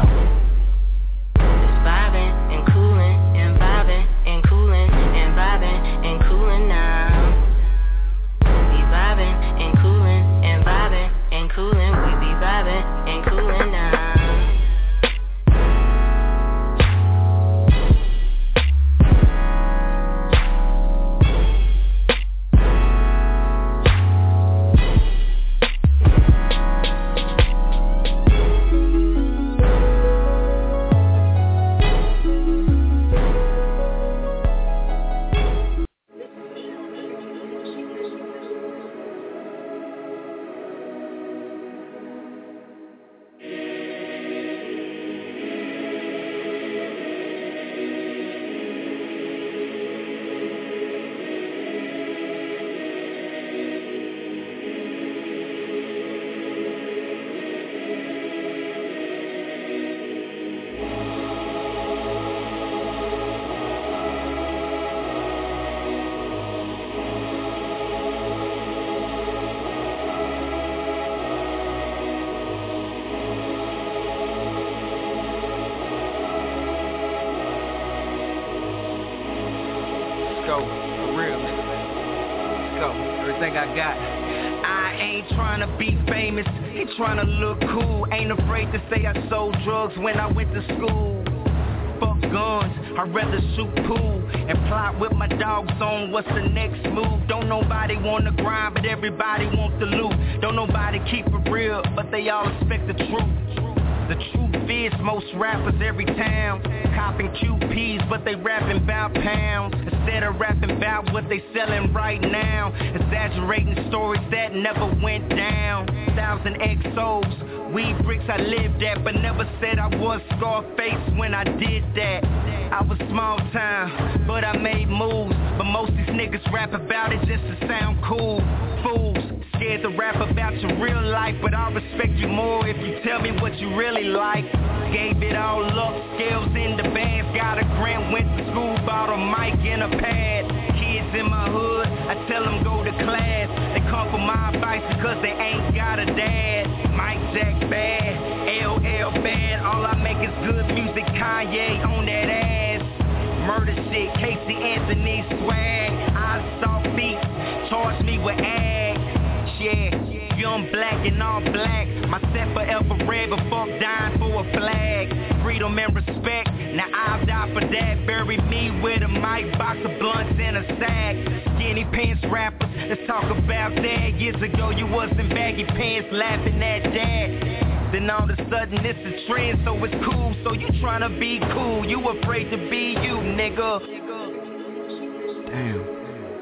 think I got? I ain't tryna be famous, ain't tryna look cool. Ain't afraid to say I sold drugs when I went to school. Fuck guns, I'd rather shoot pool and plot with my dogs on what's the next move. Don't nobody wanna grind, but everybody wants the loot. Don't nobody keep it real, but they all expect the truth. The truth is most rappers every town copping QPs, but they rapping about pounds instead of rapping about what they selling right now. Exaggerating stories that never went down. 1,000 XOs, weed bricks I lived at, but never said I was Scarface when I did that. I was small time, but I made moves. But most these niggas rap about it just to sound cool. Fools, scared to rap about your real life, but I'll respect you more if you tell me what you really like. Gave it all up, scales in the bands, got a grant, went to school, bought a mic and a pad. Kids in my hood, I tell them go to class. They come for my advice because they ain't got a dad. Mike Jack bad, LL bad, all I make is good music, Kanye on that ass. Murder shit, Casey Anthony swag, I saw beats, charge me with ag. Yeah, young black and all black, my set forever red, but fuck dying for a flag. Freedom and respect, now I'll die for that. Bury me with a mic, box of blunts and a sack. Skinny pants rappers, let's talk about that. Years ago you was in baggy pants laughing at that. Then all of a sudden it's a trend, so it's cool. So you tryna be cool, you afraid to be you, nigga. Damn.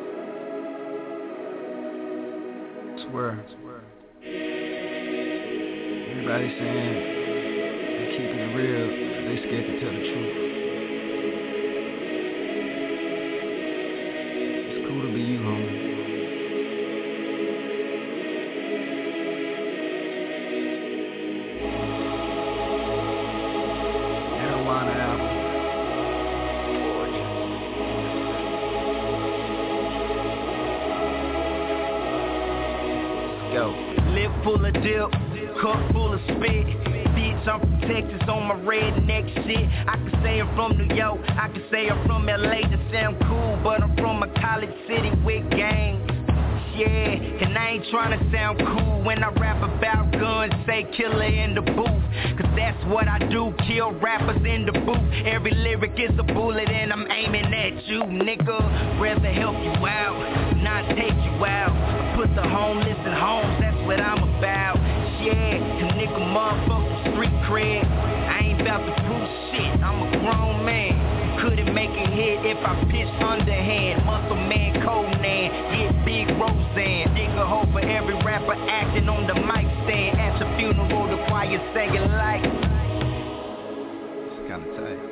Swear. Everybody saying they keeping it real, but they scared to tell the truth. It's cool to be you, homie. Marijuana album. Yo, lip full of dip, cup full of spit. Bitch, I'm from Texas on my redneck shit. I can say I'm from New York, I can say I'm from LA to sound cool, but I'm from a college city with gang. Yeah, and I ain't tryna sound cool when I rap about guns, say killer in the booth. Cause that's what I do, kill rappers in the booth. Every lyric is a bullet and I'm aiming at you, nigga. Rather help you out, not take you out. I put the homeless in homes, that's what I'm about. Yeah, the nigga motherfucker street cred. I ain't about to prove shit, I'm a grown man. Couldn't make a hit if I pitched underhand. Muscle man Conan, get big Roseanne. Dig a hole for every rapper acting on the mic stand. At your funeral the choir singing like. It's kinda tight.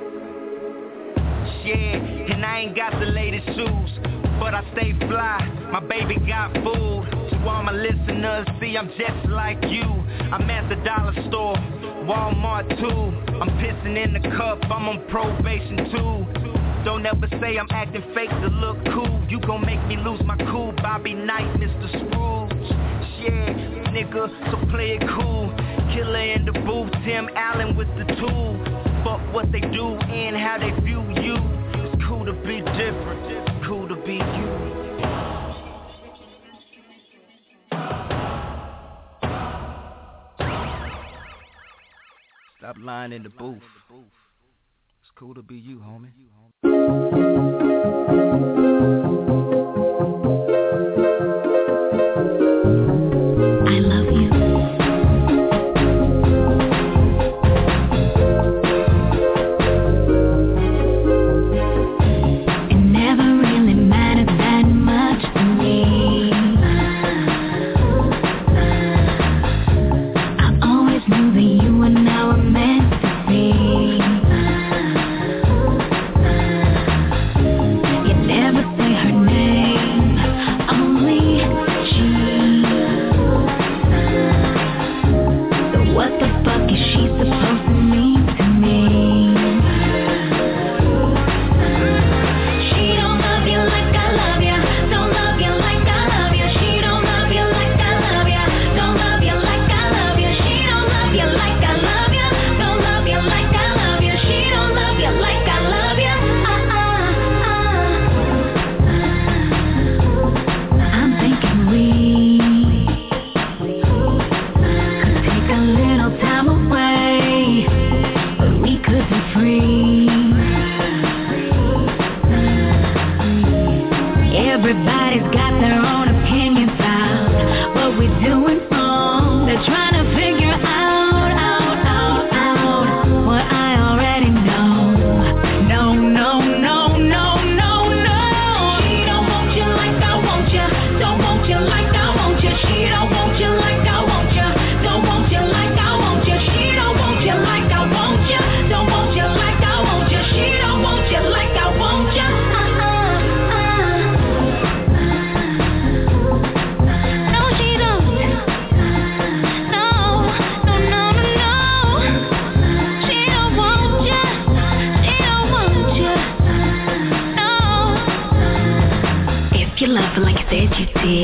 Yeah, and I ain't got the latest shoes, but I stay fly, my baby got food. To all my listeners, see I'm just like you. I'm at the dollar store, Walmart too. I'm pissing in the cup, I'm on probation too. Don't ever say I'm acting fake to look cool. You gon' make me lose my cool, Bobby Knight, Mr. Scrooge. Yeah, nigga, so play it cool. Killer in the booth, Tim Allen with the tool. Fuck what they do and how they view you. It's cool to be different, it's cool to be you. Stop lying in the booth. It's cool to be you, homie.
I love you. It never really mattered that much to me. I always knew that you and I were meant to be. You never say her name, only she. So what the fuck is she supposed to mean to me? She don't love you like I love you. Don't love you like I love you. She don't love you like I love you. Don't love you like I love you. She don't love you like I love you. Don't love you like I love you. She don't love you like I love you. I'm thinking we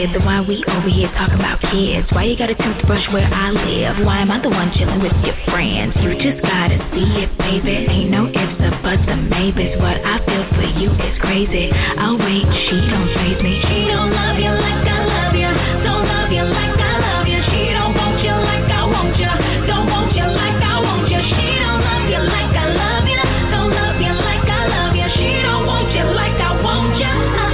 crib, then why we over here talking about kids? Why you got a toothbrush where I live? Why am I the one chilling with your friends? You just gotta see it, baby. Ain't no ifs or buts or maybes. What I feel for you is crazy. I'll wait, she don't faze me. She don't love you like I love you. Don't love you like I love you. She don't want you like I want you. Don't want you like I want you. She don't love you like I love you. Don't love you like I love you. She don't want you like I want you.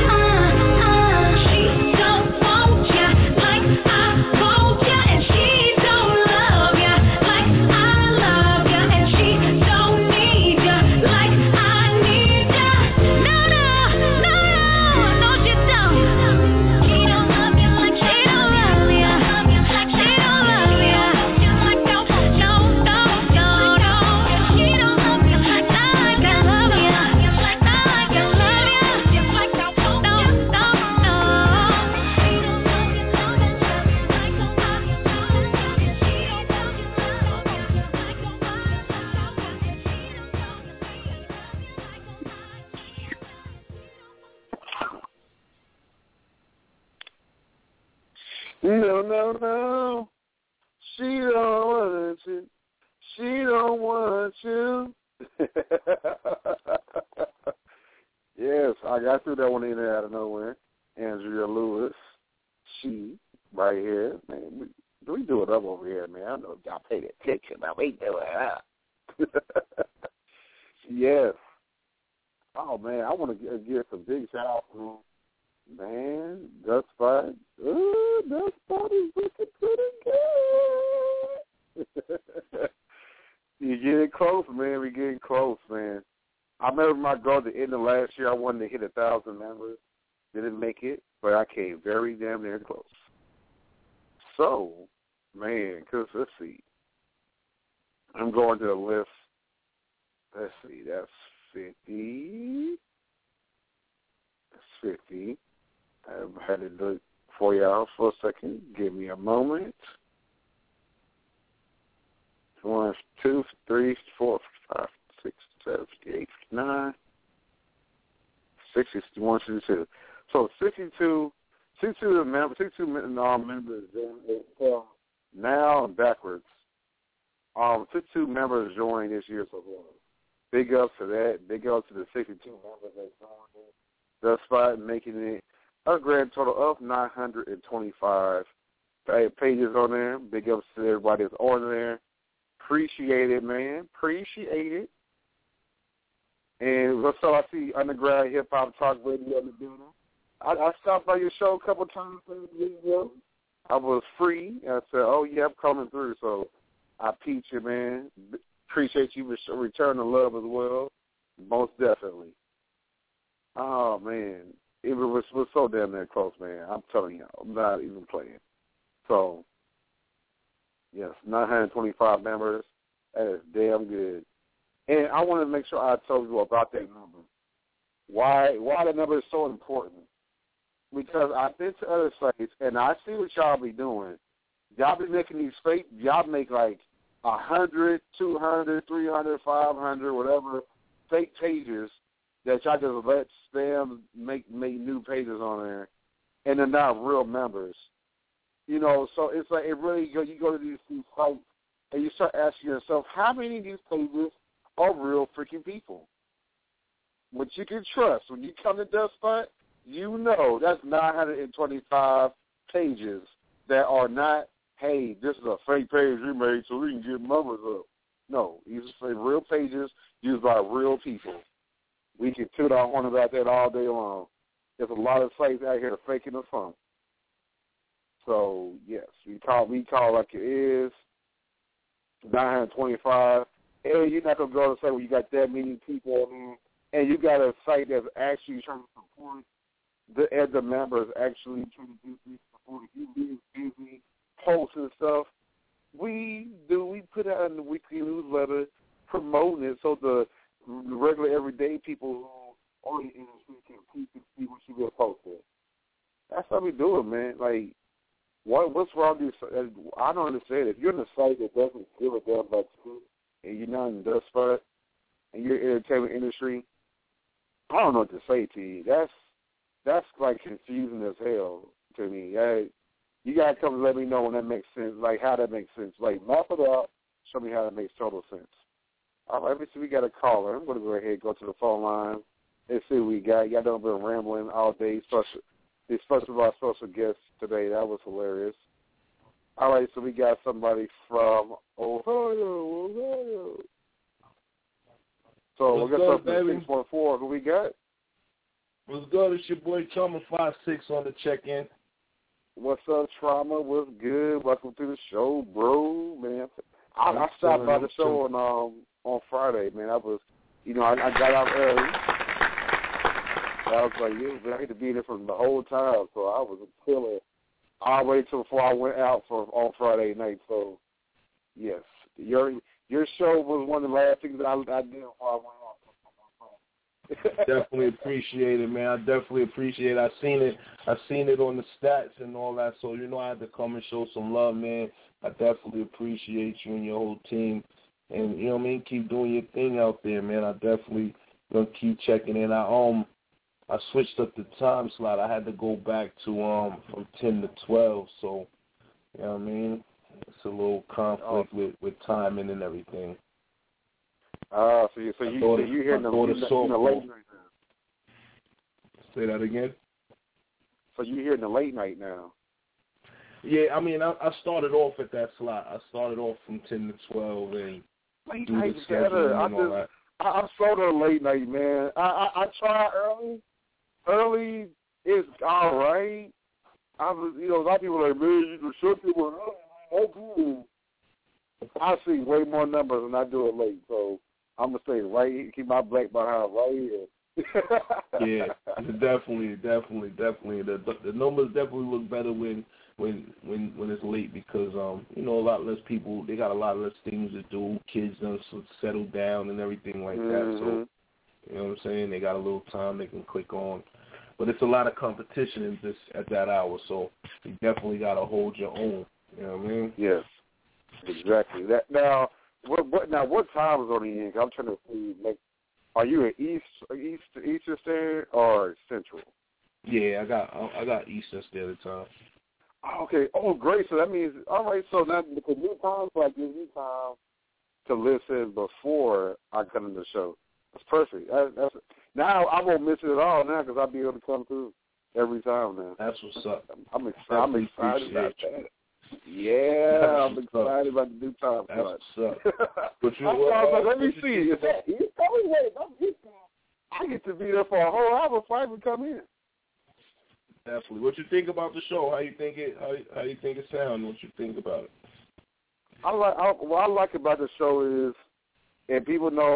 She don't want you like I want you. And she don't love you like I love you. And she don't need you like I need you. No, no, no, no, she don't. She don't love you like she don't love you. She don't love you like I want you. No, no, no, no. She don't love you like I love you. Like I love you. Like I want you. No,
No, no, no. She don't want you. She don't want you. Yes, I got through that one in there out of nowhere. Andrea Lewis. She, right here. Man, we do it up over here, man. I don't know if y'all pay attention, but we do it up. Yes. Oh, man, I want to give some big shout-out to man, Dust Spot. Ooh, Dust Spot is looking pretty good. You're getting close, man. We're getting close, man. I remember my goal at the end of last year, I wanted to hit 1,000 members. Didn't make it, but I came very damn near close. So, man, because let's see. I'm going to the list. Let's see, that's 50. That's 50. I had to do it for y'all for a second. Give me a moment. 1, 2, 3, 4, 5, 6, 7, 8, 9, 61, 62. So 62 members now and backwards. 52 members joined this year so far. Big ups to that. Big ups to the 62 members that joined the spot, making it a grand total of 925 pages on there. Big ups to everybody that's on there. Appreciate it, man. Appreciate it. And so I see Underground Hip Hop Talk Radio in the building. I stopped by your show a couple times. I was free. And I said, oh, yeah, I'm coming through. So I peeped you, man. Appreciate you return the love as well. Most definitely. Oh, man. It was so damn near close, man. I'm telling you. I'm not even playing. So, yes, 925 members. That is damn good. And I want to make sure I told you about that number. Why the number is so important. Because I've been to other sites, and I see what y'all be doing. Y'all be making these fake, y'all make like 100, 200, 300, 500, whatever, fake pages that y'all just let spam make new pages on there, and they're not real members. You know, so it's like it really, you go to these sites, and you start asking yourself, how many of these pages are real freaking people? Which you can trust. When you come to Dust Spot, you know that's 925 pages that are not, hey, this is a fake page we made so we can get numbers up. No, these are real pages used by real people. We can toot our horn about that all day long. There's a lot of sites out here that are faking the funk. So, yes, we call like it is, 925. And you're not going to go to a site where you got that many people on there, and you got a site that's actually trying to support the members actually trying to do things support. You be busy posts and stuff. We put out in the weekly newsletter promoting it so the regular everyday people who are in the industry can see what you will post there. That's how we do it, man. Like, what's wrong with this? I don't understand. If you're in a site that doesn't give a damn about you and you're not in the Dust Spot and you're in the entertainment industry, I don't know what to say to you. That's like confusing as hell. to me. You got to come and let me know when that makes sense, like how that makes sense. Like, map it out, show me how that makes total sense. All right, let me see. We got a caller. I'm going to go ahead and go to the phone line and see what we got. Y'all know I've been rambling all day, especially with our special guest today. That was hilarious. All right, so we got somebody from Ohio. So we'll get something to 614. Who we got?
What's good? It's your boy Trauma 56 on the check-in.
What's up, Trauma? What's good? Welcome to the show, bro, man. I stopped by the show on Friday, man. I was, I got out early. I was like, I had to be there for the whole time, so I was chilling all the way till before I went out on Friday night. So, yes, your show was one of the last things that I did before I went out.
Definitely appreciate it, man. I definitely appreciate it. I seen it on the stats and all that, so I had to come and show some love, man. I definitely appreciate you and your whole team. And you know what I mean, keep doing your thing out there, man. I definitely gonna keep checking in. I switched up the time slot. I had to go back to from 10 to 12, so you know what I mean? It's a little conflict with timing and everything.
So you're here in the late night now.
Say that again?
So you're here in the late night now.
Yeah, I mean, I started off at that slot. I started off from 10 to 12 and
late
do
night
the scheduling and all that.
I'm so to late night, man. I try early. Early is all right. A lot of people are like, man, you can show people early. I see way more numbers than I do it late, so I'm going to stay right here, keep my black behind right here.
Yeah, definitely. The numbers definitely look better when it's late because a lot less people, they got a lot less things to do. Kids done settle down and everything like that. So you know what I'm saying? They got a little time they can click on. But it's a lot of competition at that hour, so you definitely got to hold your own. You know what I mean?
Yes, exactly. What time is on the end? I'm trying to see. Are you at Eastern Standard or Central?
Yeah, I got Eastern Standard Time.
Okay. Oh, great. So that means all right. So now the new time, so I give you time to listen before I come to the show. That's perfect. Now I won't miss it at all now because I'll be able to come through every time now.
That's what's up.
I'm excited about that. Yeah, I'm excited about the new time.
That's what's up.
Let me see. Is that East Coast? Wait, I'm East Coast. I get to be there for a whole hour before I even come in.
Definitely. What you think about the show? How you think it sounds? What you think about it?
What I like about the show is, and people know,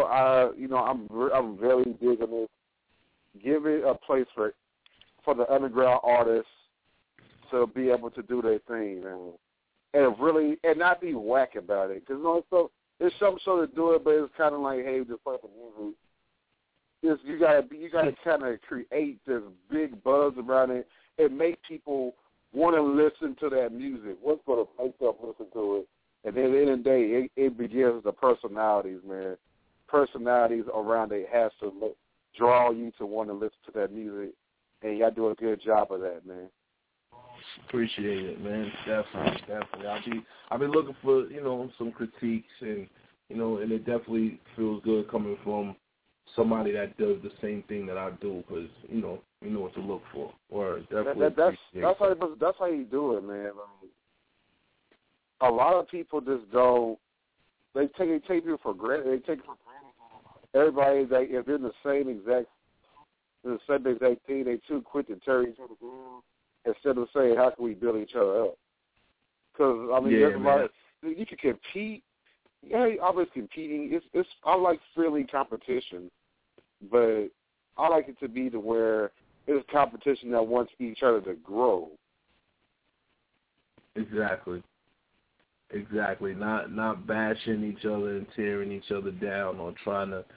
I'm very big on this. Give it a place for the underground artists to be able to do their thing, man, and not be whack about it. Because it's some show to do it, but it's kind of like, hey, just play the music. You gotta kind of create this big buzz around it and make people want to listen to that music. What's going to make them listen to it? And then at the end of the day, it begins with the personalities, man. Personalities around it has to draw you to want to listen to that music, and y'all do a good job of that, man.
Appreciate it, man. Definitely. I've been looking for, some critiques and it definitely feels good coming from somebody that does the same thing that I do because, you know what to look for. Or definitely
that's how you do it, man. I mean, a lot of people just go, they take people for granted. They take everybody, if they're in the same exact thing, they too quick to tear each other down instead of saying, how can we build each other up? Because, I mean, you can compete. Yeah, always competing. I like friendly competition, but I like it to be to where it's competition that wants each other to grow.
Exactly. Not bashing each other and tearing each other down or trying to,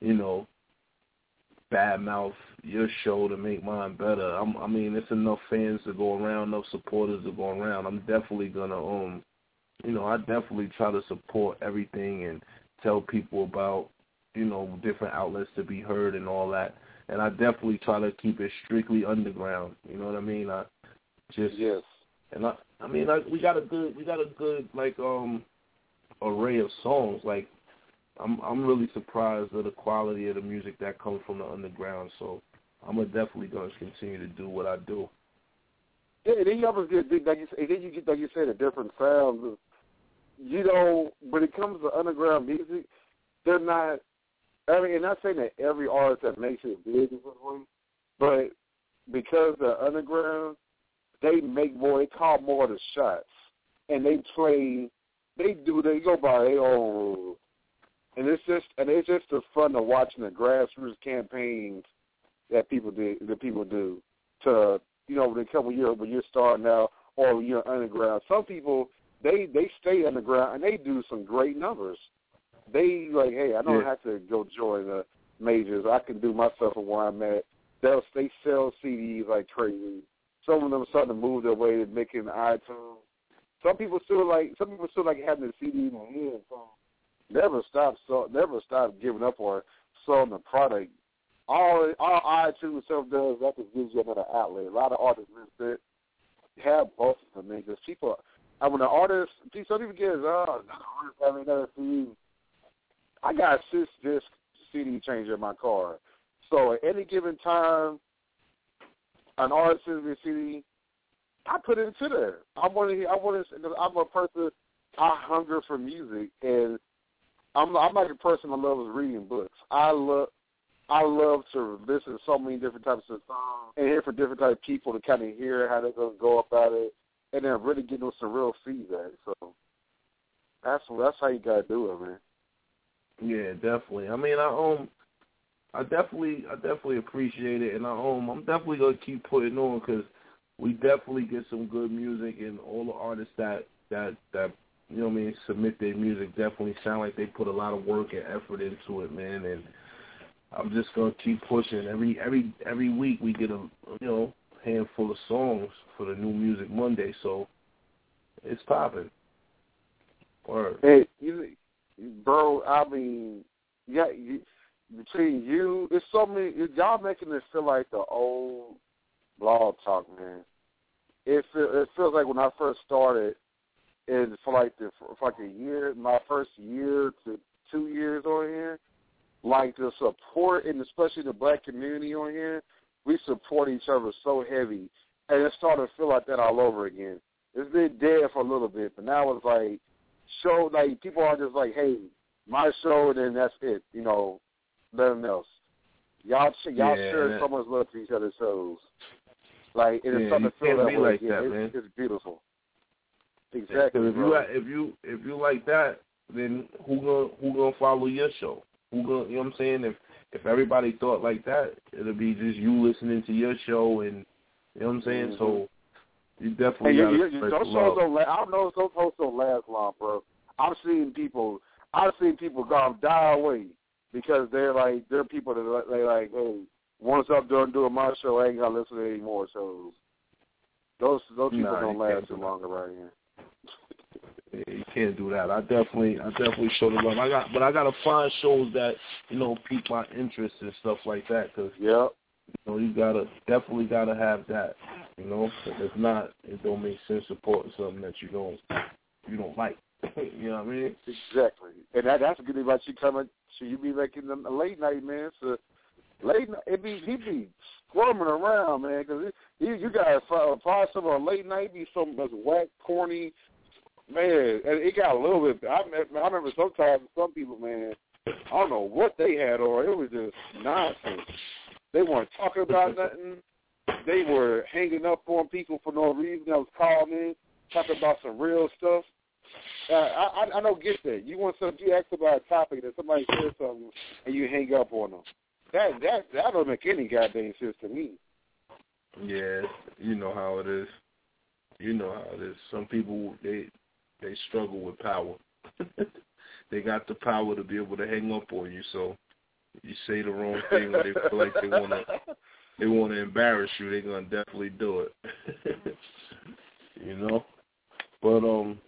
badmouth your show to make mine better. I mean, it's enough fans to go around, enough supporters to go around. I'm definitely gonna, I definitely try to support everything and tell people about, different outlets to be heard and all that. And I definitely try to keep it strictly underground. You know what I mean? Just
yes.
And I mean, we got a good like array of songs. Like I'm really surprised at the quality of the music that comes from the underground. So I'm definitely gonna continue to do what I do.
Yeah, then you always get like you said, a different sound. You know, when it comes to underground music, they're not. I mean, and not saying that every artist that makes it big is this way, but because they're underground, they call more of the shots, and they go by their own rules, and it's just the fun of watching the grassroots campaigns that people do to, you know, when you're starting out or when you're underground. Some people they stay underground and they do some great numbers. They like, hey, I don't have to go join the majors. I can do my stuff at where I'm at. They sell CDs like crazy. Some of them are starting to move their way to making iTunes. Some people still like having the CD in their hand. So never stop giving up on selling the product. All iTunes stuff does, that just gives you another outlet. A lot of artists miss it. Have both of them, because people. When the artist, some people get having another CD. I got a 6-disc CD changer in my car. So at any given time, an artist sends me a CD, I put it into there. I'm a person, I hunger for music, and I'm like a person that loves reading books. I love to listen to so many different types of songs and hear from different types of people to kind of hear how they're going to go about it, and then really get them some real feedback. So that's how you got to do it, man.
Yeah, definitely. I mean, I definitely appreciate it, and I'm definitely gonna keep putting on, because we definitely get some good music, and all the artists that you know what I mean, submit their music definitely sound like they put a lot of work and effort into it, man. And I'm just gonna keep pushing. Every week we get a handful of songs for the New Music Monday, so it's popping. Word.
Hey, bro, I mean, yeah. Between you, it's so many. Y'all making it feel like the old Blog Talk, man. It feels like when I first started, and for like a year, my first year to 2 years on here, like the support, and especially the black community on here, we support each other so heavy, and it started to feel like that all over again. It's been dead for a little bit, but now it's like people are just like, hey, my show, and then that's it, you know. Nothing else. Y'all share so much love to each other's shows. Like, it is something to feel that way.
Like that, man.
It's beautiful. Exactly.
If you like that, then who gonna follow your show? You know what I'm saying? If everybody thought like that, it'll be just you listening to your show, and you know what I'm saying. Mm-hmm. So you definitely got to spread
those shows don't. I don't know if those hosts don't last long, bro. I've seen people go die away. Because they're people that they like, hey, once I'm done doing my show, I ain't gonna listen to any more shows. Those people don't last too long around here.
Yeah, you can't do that. I definitely show the love. I gotta find shows that pique my interest and stuff like that. Cause you definitely gotta have that. If not, it don't make sense supporting something that you don't like. You know what I mean?
Exactly. And that's a good thing about you coming. So you be making them a late night, man. So late night, he be squirming around, man. Because you guys find some on late night be something that's whack, corny, man. And it got a little bit. I remember sometimes some people, man, I don't know what they had on. It was just nonsense. They weren't talking about nothing. They were hanging up on people for no reason. I was calling in, talking about some real stuff. I don't get that. You ask about a topic that somebody says something and you hang up on them. That don't make any goddamn sense to me.
Yeah, you know how it is. Some people they struggle with power. They got the power to be able to hang up on you. So you say the wrong thing when they feel like they want to embarrass you, they're gonna definitely do it. But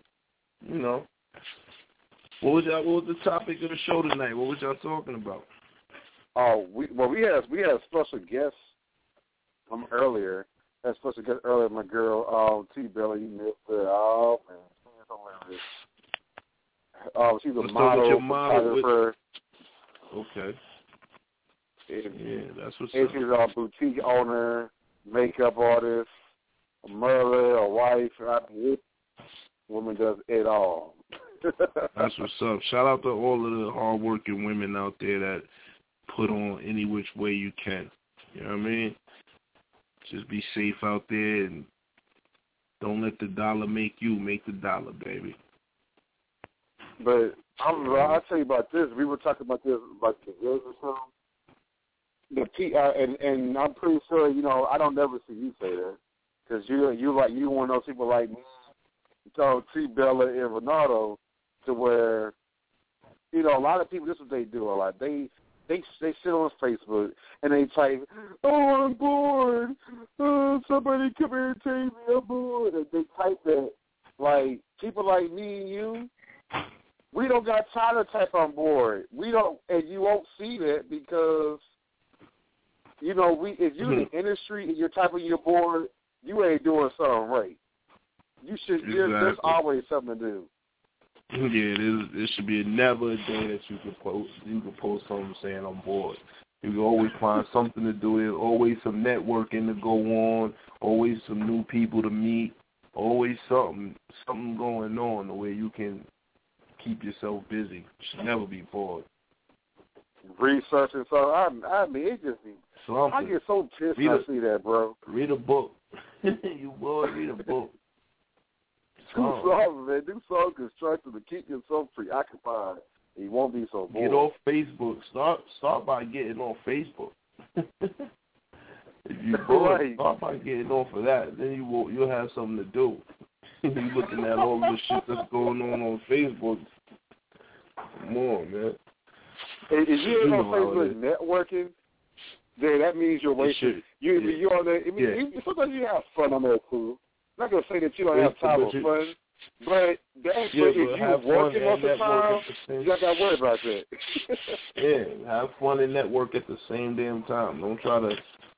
what was the topic of the show tonight? What was y'all talking about?
Oh, we had a special guest from earlier, That's supposed to get earlier, my girl, T-Bella. You missed it. Oh, man. She's hilarious. She's a model, photographer.
Okay. Yeah, that's what's
and
up.
She's a boutique owner, makeup artist, a mother, a wife. Woman does it all.
That's what's up. Shout out to all of the hardworking women out there that put on any which way you can. You know what I mean? Just be safe out there and don't let the dollar make you. Make the dollar, baby.
But I'll tell you about this. We were talking about this about 2 years or so. The PR, and I'm pretty sure, I don't never see you say that because you one of those people like me, so T-Bella and Ronaldo, to where, a lot of people, this is what they do a lot. They sit on Facebook and they type, "Oh, I'm bored. Oh, somebody come here and take me. I'm bored." And they type that. Like, people like me and you, we don't got time to type "I'm bored." We don't, and you won't see that because, if you're in the industry and you're typing you're bored, you ain't doing something right. You should.
Exactly.
There's always something to do.
Yeah, there should be never a day that you can post. You can post something saying I'm bored. You can always find something to do. There's always some networking to go on. Always some new people to meet. Always something going on the way you can keep yourself busy. You should never be bored.
Researching, so I mean, it just be.
Something.
I get so pissed when I see that, bro.
Read a book. You bored? Read a book.
Do something, man. Do something constructive to keep yourself preoccupied. You won't be so bored.
Get off Facebook. Start by getting off Facebook. If you're bored,
right.
Start by getting off of that. Then you'll have something to do. You're looking at all the shit that's going on Facebook. Come on, man.
If you're on Facebook networking, then that means you're wasting. You're on there. I mean, sometimes you have fun on there too. I'm not gonna say that you don't have time for fun, but if you're working most of the time, you got to worry about that.
Yeah, have fun and network at the same damn time. Don't try to,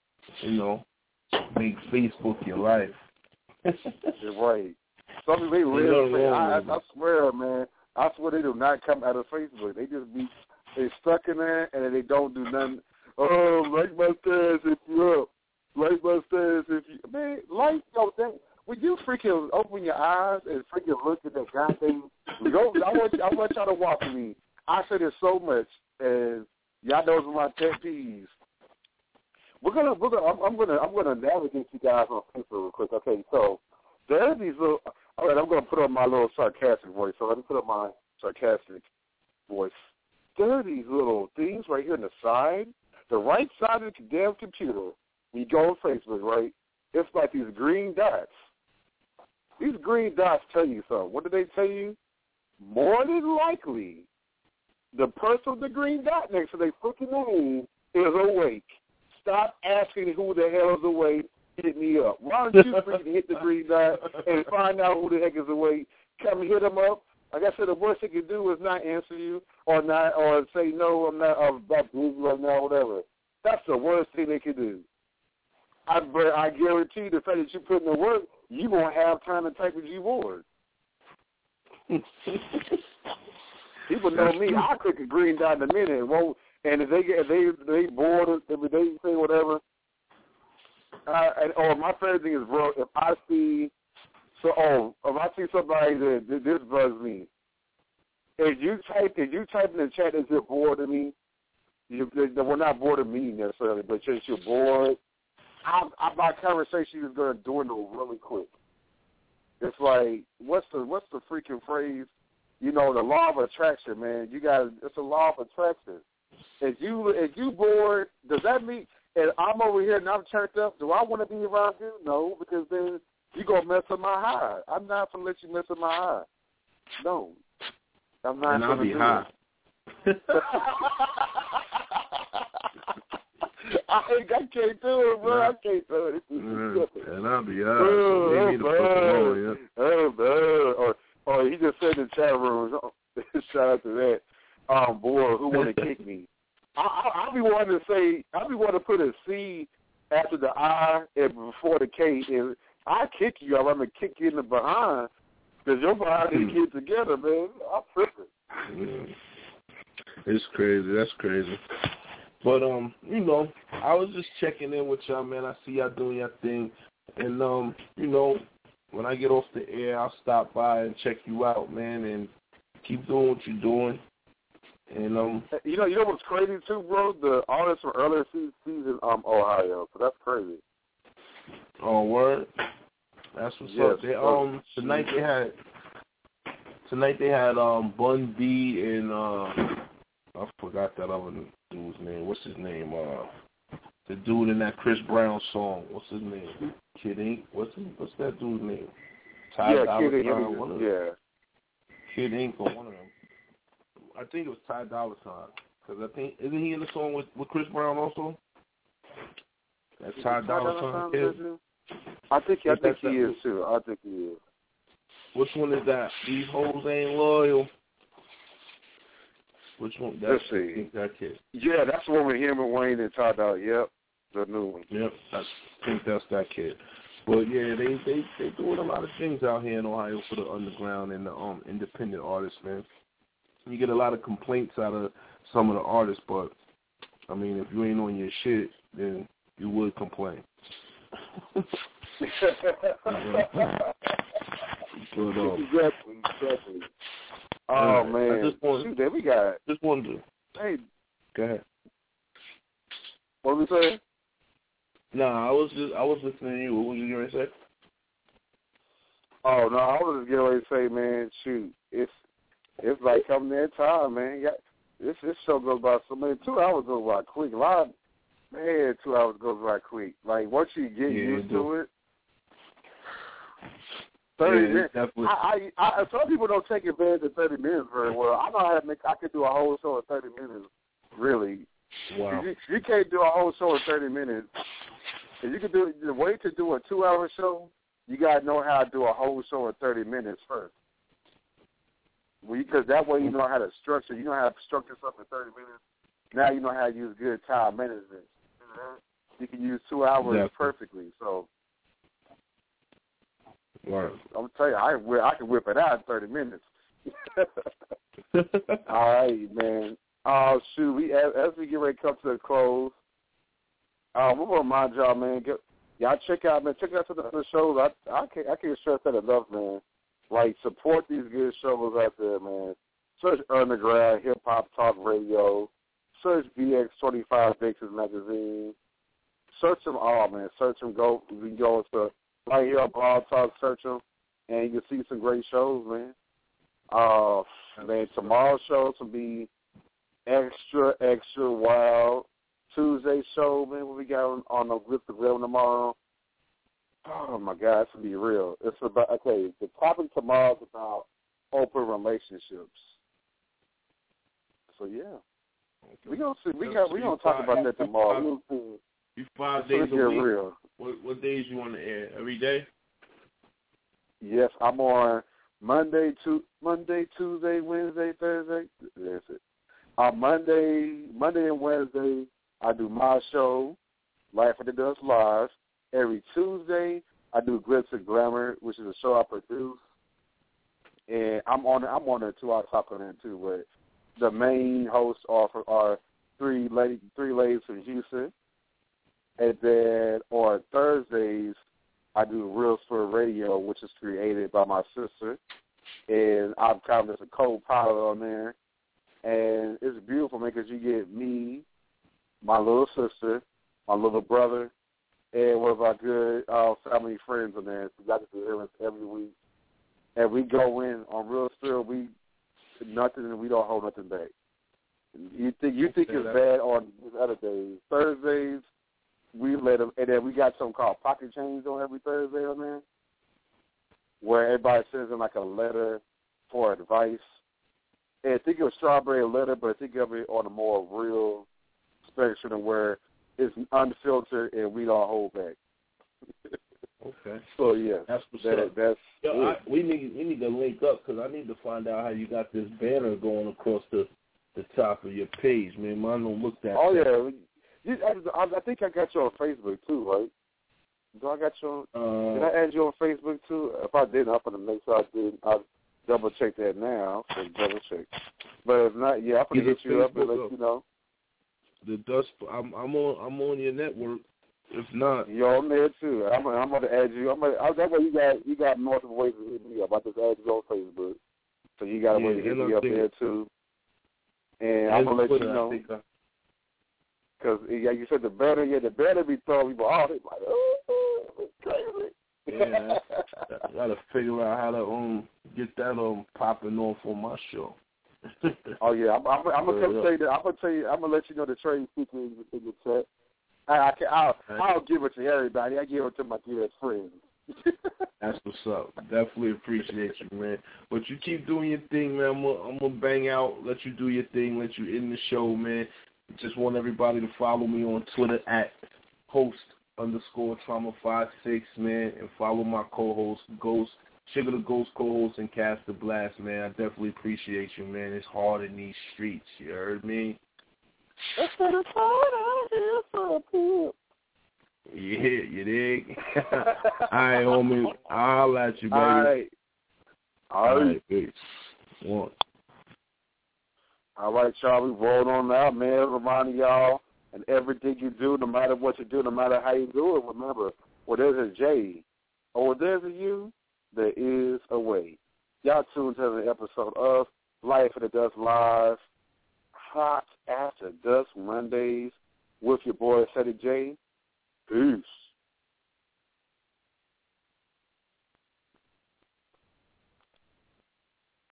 make Facebook your life.
You're right. Some people, they really, I swear, man, I swear they do not come out of Facebook. They just they stuck in there and they don't do nothing. Oh, like my status if you're up. Like my status if you, man, when you freaking open your eyes and freaking look at that goddamn, I want y'all to walk with me. I say this so much, and y'all know it's my pet peeves. I'm gonna navigate you guys on Facebook real quick. Okay, so there are these little. All right, I'm gonna put on my little sarcastic voice. So let me put on my sarcastic voice. There are these little things right here on the side, the right side of the damn computer. When you go on Facebook, right? It's like these green dots. These green dots tell you something. What do they tell you? More than likely, the person with the green dot next to their freaking name is awake. Stop asking who the hell is awake. Hit me up. Why don't you freaking hit the green dot and find out who the heck is awake? Come hit them up. Like I said, the worst they can do is not answer you or say no. I'm not busy right now, whatever. That's the worst thing they can do. But I guarantee the fact that you put in the work, you won't have time to type as you bored. People know me. I click a green dot in a minute, and if they bored, if they say whatever, or my favorite thing is, bro, if I see somebody that this bugs me, if you type in the chat that you're bored of me, we're not bored of me necessarily, but just you're bored. My conversation is going to dwindle really quick. It's like, what's the freaking phrase? The law of attraction, man. It's a law of attraction. If you bored, does that mean? And I'm over here and I'm turned up. Do I want to be around you? No, because then you gonna mess up my high. I'm not gonna let you mess up my high. No, I'm not. And I'll be high. I can't do it, bro. I can't do it.
And I'll be out.
Or he just said in the chat room, shout out to that. Boy, who want to kick me? I'll be wanting to put a C after the I and before the K. And I kick you out. I'm going to kick you in the behind because your behind didn't get together, man. I'm tripping.
Yeah. It's crazy. That's crazy. But, you know, I was just checking in with y'all, man. I see y'all doing your thing. And, you know, when I get off the air, I'll stop by and check you out, man, and keep doing what you're doing. And
you know what's crazy too, bro? The artists from earlier season, Ohio. So that's crazy.
Oh, word. That's what's up. They, tonight they had Bun B and I forgot that other dude's name. What's his name? The dude in that Chris Brown song. What's his name? Kid Ink. What's that dude's name? Ty Dolla Sign. Yeah. Kid Ink or one of them. I think it was Ty Dolla Sign. Because I think, isn't he in the song with Chris Brown also? That Ty Dolla Sign kid?
I think he is too. I think he is.
Which one is that? These hoes ain't loyal. Which one?
Let's see.
I think that kid.
Yeah, that's the one with him and Wayne and Ty Dolla. Yep, the new one.
Yep, I think that's that kid. But yeah, they doing a lot of things out here in Ohio for the underground and the independent artists, man. You get a lot of complaints out of some of the artists, but I mean, if you ain't on your shit, then you would complain.
Exactly. Oh man!
I just wanted to.
Hey,
go ahead.
What was we saying?
Nah, I was listening to you. What was you going to say?
Oh no, I was just getting ready to say, man. Shoot, it's like coming that time, man. This show goes by so many. 2 hours goes by quick. 2 hours goes by quick. Like once you get used to it. 30 minutes. I some people don't take advantage of 30 minutes very well. I know how to I could do a whole show in 30 minutes. Really.
Wow.
You can't do a whole show in 30 minutes. If you could do the way to do a 2-hour show, you gotta know how to do a whole show in 30 minutes first. Because that way you know how to structure. You know how to structure something in 30 minutes. Now you know how to use good time management. You can use 2 hours perfectly. So.
Right.
I'm gonna tell you, I can whip it out in 30 minutes. All right, man. Shoot, as we get ready to come to the close, we're gonna remind y'all, man. Y'all check out some of the shows. I can't stress that enough, man. Like support these good shows out there, man. Search Underground Hip Hop Talk Radio. Search BX25 Vixens Magazine. Search them all, man. Search them. We can go into right here on Blog Talk, search them, and you can see some great shows, man. Man, tomorrow's show will be extra wild. Tuesday show, man, what we got on the Grip the Grill tomorrow. Oh, my God, it's going to be real. It's about, okay, the topic tomorrow is about open relationships. So, yeah. Okay. We're going to talk about that tomorrow.
You 5 days a week?
Real.
What days you on the air? Every day?
Yes, I'm on Monday, Tuesday, Wednesday, Thursday. That's it. Monday and Wednesday, I do my show, Life of the Dust Live. Every Tuesday, I do Glitz and Glamour, which is a show I produce. And I'm on there too. I'll talk on that too. But the main hosts are three ladies from Houston. And then on Thursdays, I do Real Spur Radio, which is created by my sister. And I'm kind of just a co-pilot on there. And it's beautiful, man, because you get me, my little sister, my little brother, and one of our good family friends on there. So I get to hear us every week. And we go in on Real Spur. We don't hold nothing back. You think it's bad on other days. Thursdays, we let them, and then we got something called Pocket Change on every Thursday on there, where everybody sends in like a letter for advice. And think of a strawberry letter, but think of it on a more real spectrum where it's unfiltered and we don't hold back.
Okay.
So yeah,
that's we need to link up because I need to find out how you got this banner going across the top of your page, man. Mine don't look that.
Oh yeah. I think I got you on Facebook too, right? Do I got you on? Did I add you on Facebook too? If I didn't, I'm gonna make sure I did. I'll double check that now. So double check. But if not, yeah, I'm gonna hit you up and let you know.
The dust. I'm on your network. If not,
you're on there too. I'm gonna add you. That way you got multiple ways to hit me up. I just add you on Facebook, so you got a way to hit me up there too. And I'm gonna let you know. Because like you said, the better be throwing people off. It's like, it's crazy.
Yeah, I gotta figure out how to get that popping off on my show.
Oh yeah, I'm gonna come tell you that. I'm gonna let you know the trade secret in the chat. I'll give it to everybody. I give it to my dear friends.
That's what's up. Definitely appreciate you, man. But you keep doing your thing, man. I'm gonna bang out, let you do your thing, let you end the show, man. Just want everybody to follow me on Twitter at host_trauma56, man, and follow my co-host, Sugar the Ghost co-host, and Cast the Blast, man. I definitely appreciate you, man. It's hard in these streets. You heard me? Yeah, you dig? All right, homie. I'll at you, baby. All right, peace. One.
All right, y'all, we rolled on out, man. Reminding y'all, and everything you do, no matter what you do, no matter how you do it, remember, where there's a J or where there's a U, there is a way. Y'all tuned to the episode of Life in the Dust Live, Hot After Dusk Mondays with your boy, Cedric J. Peace.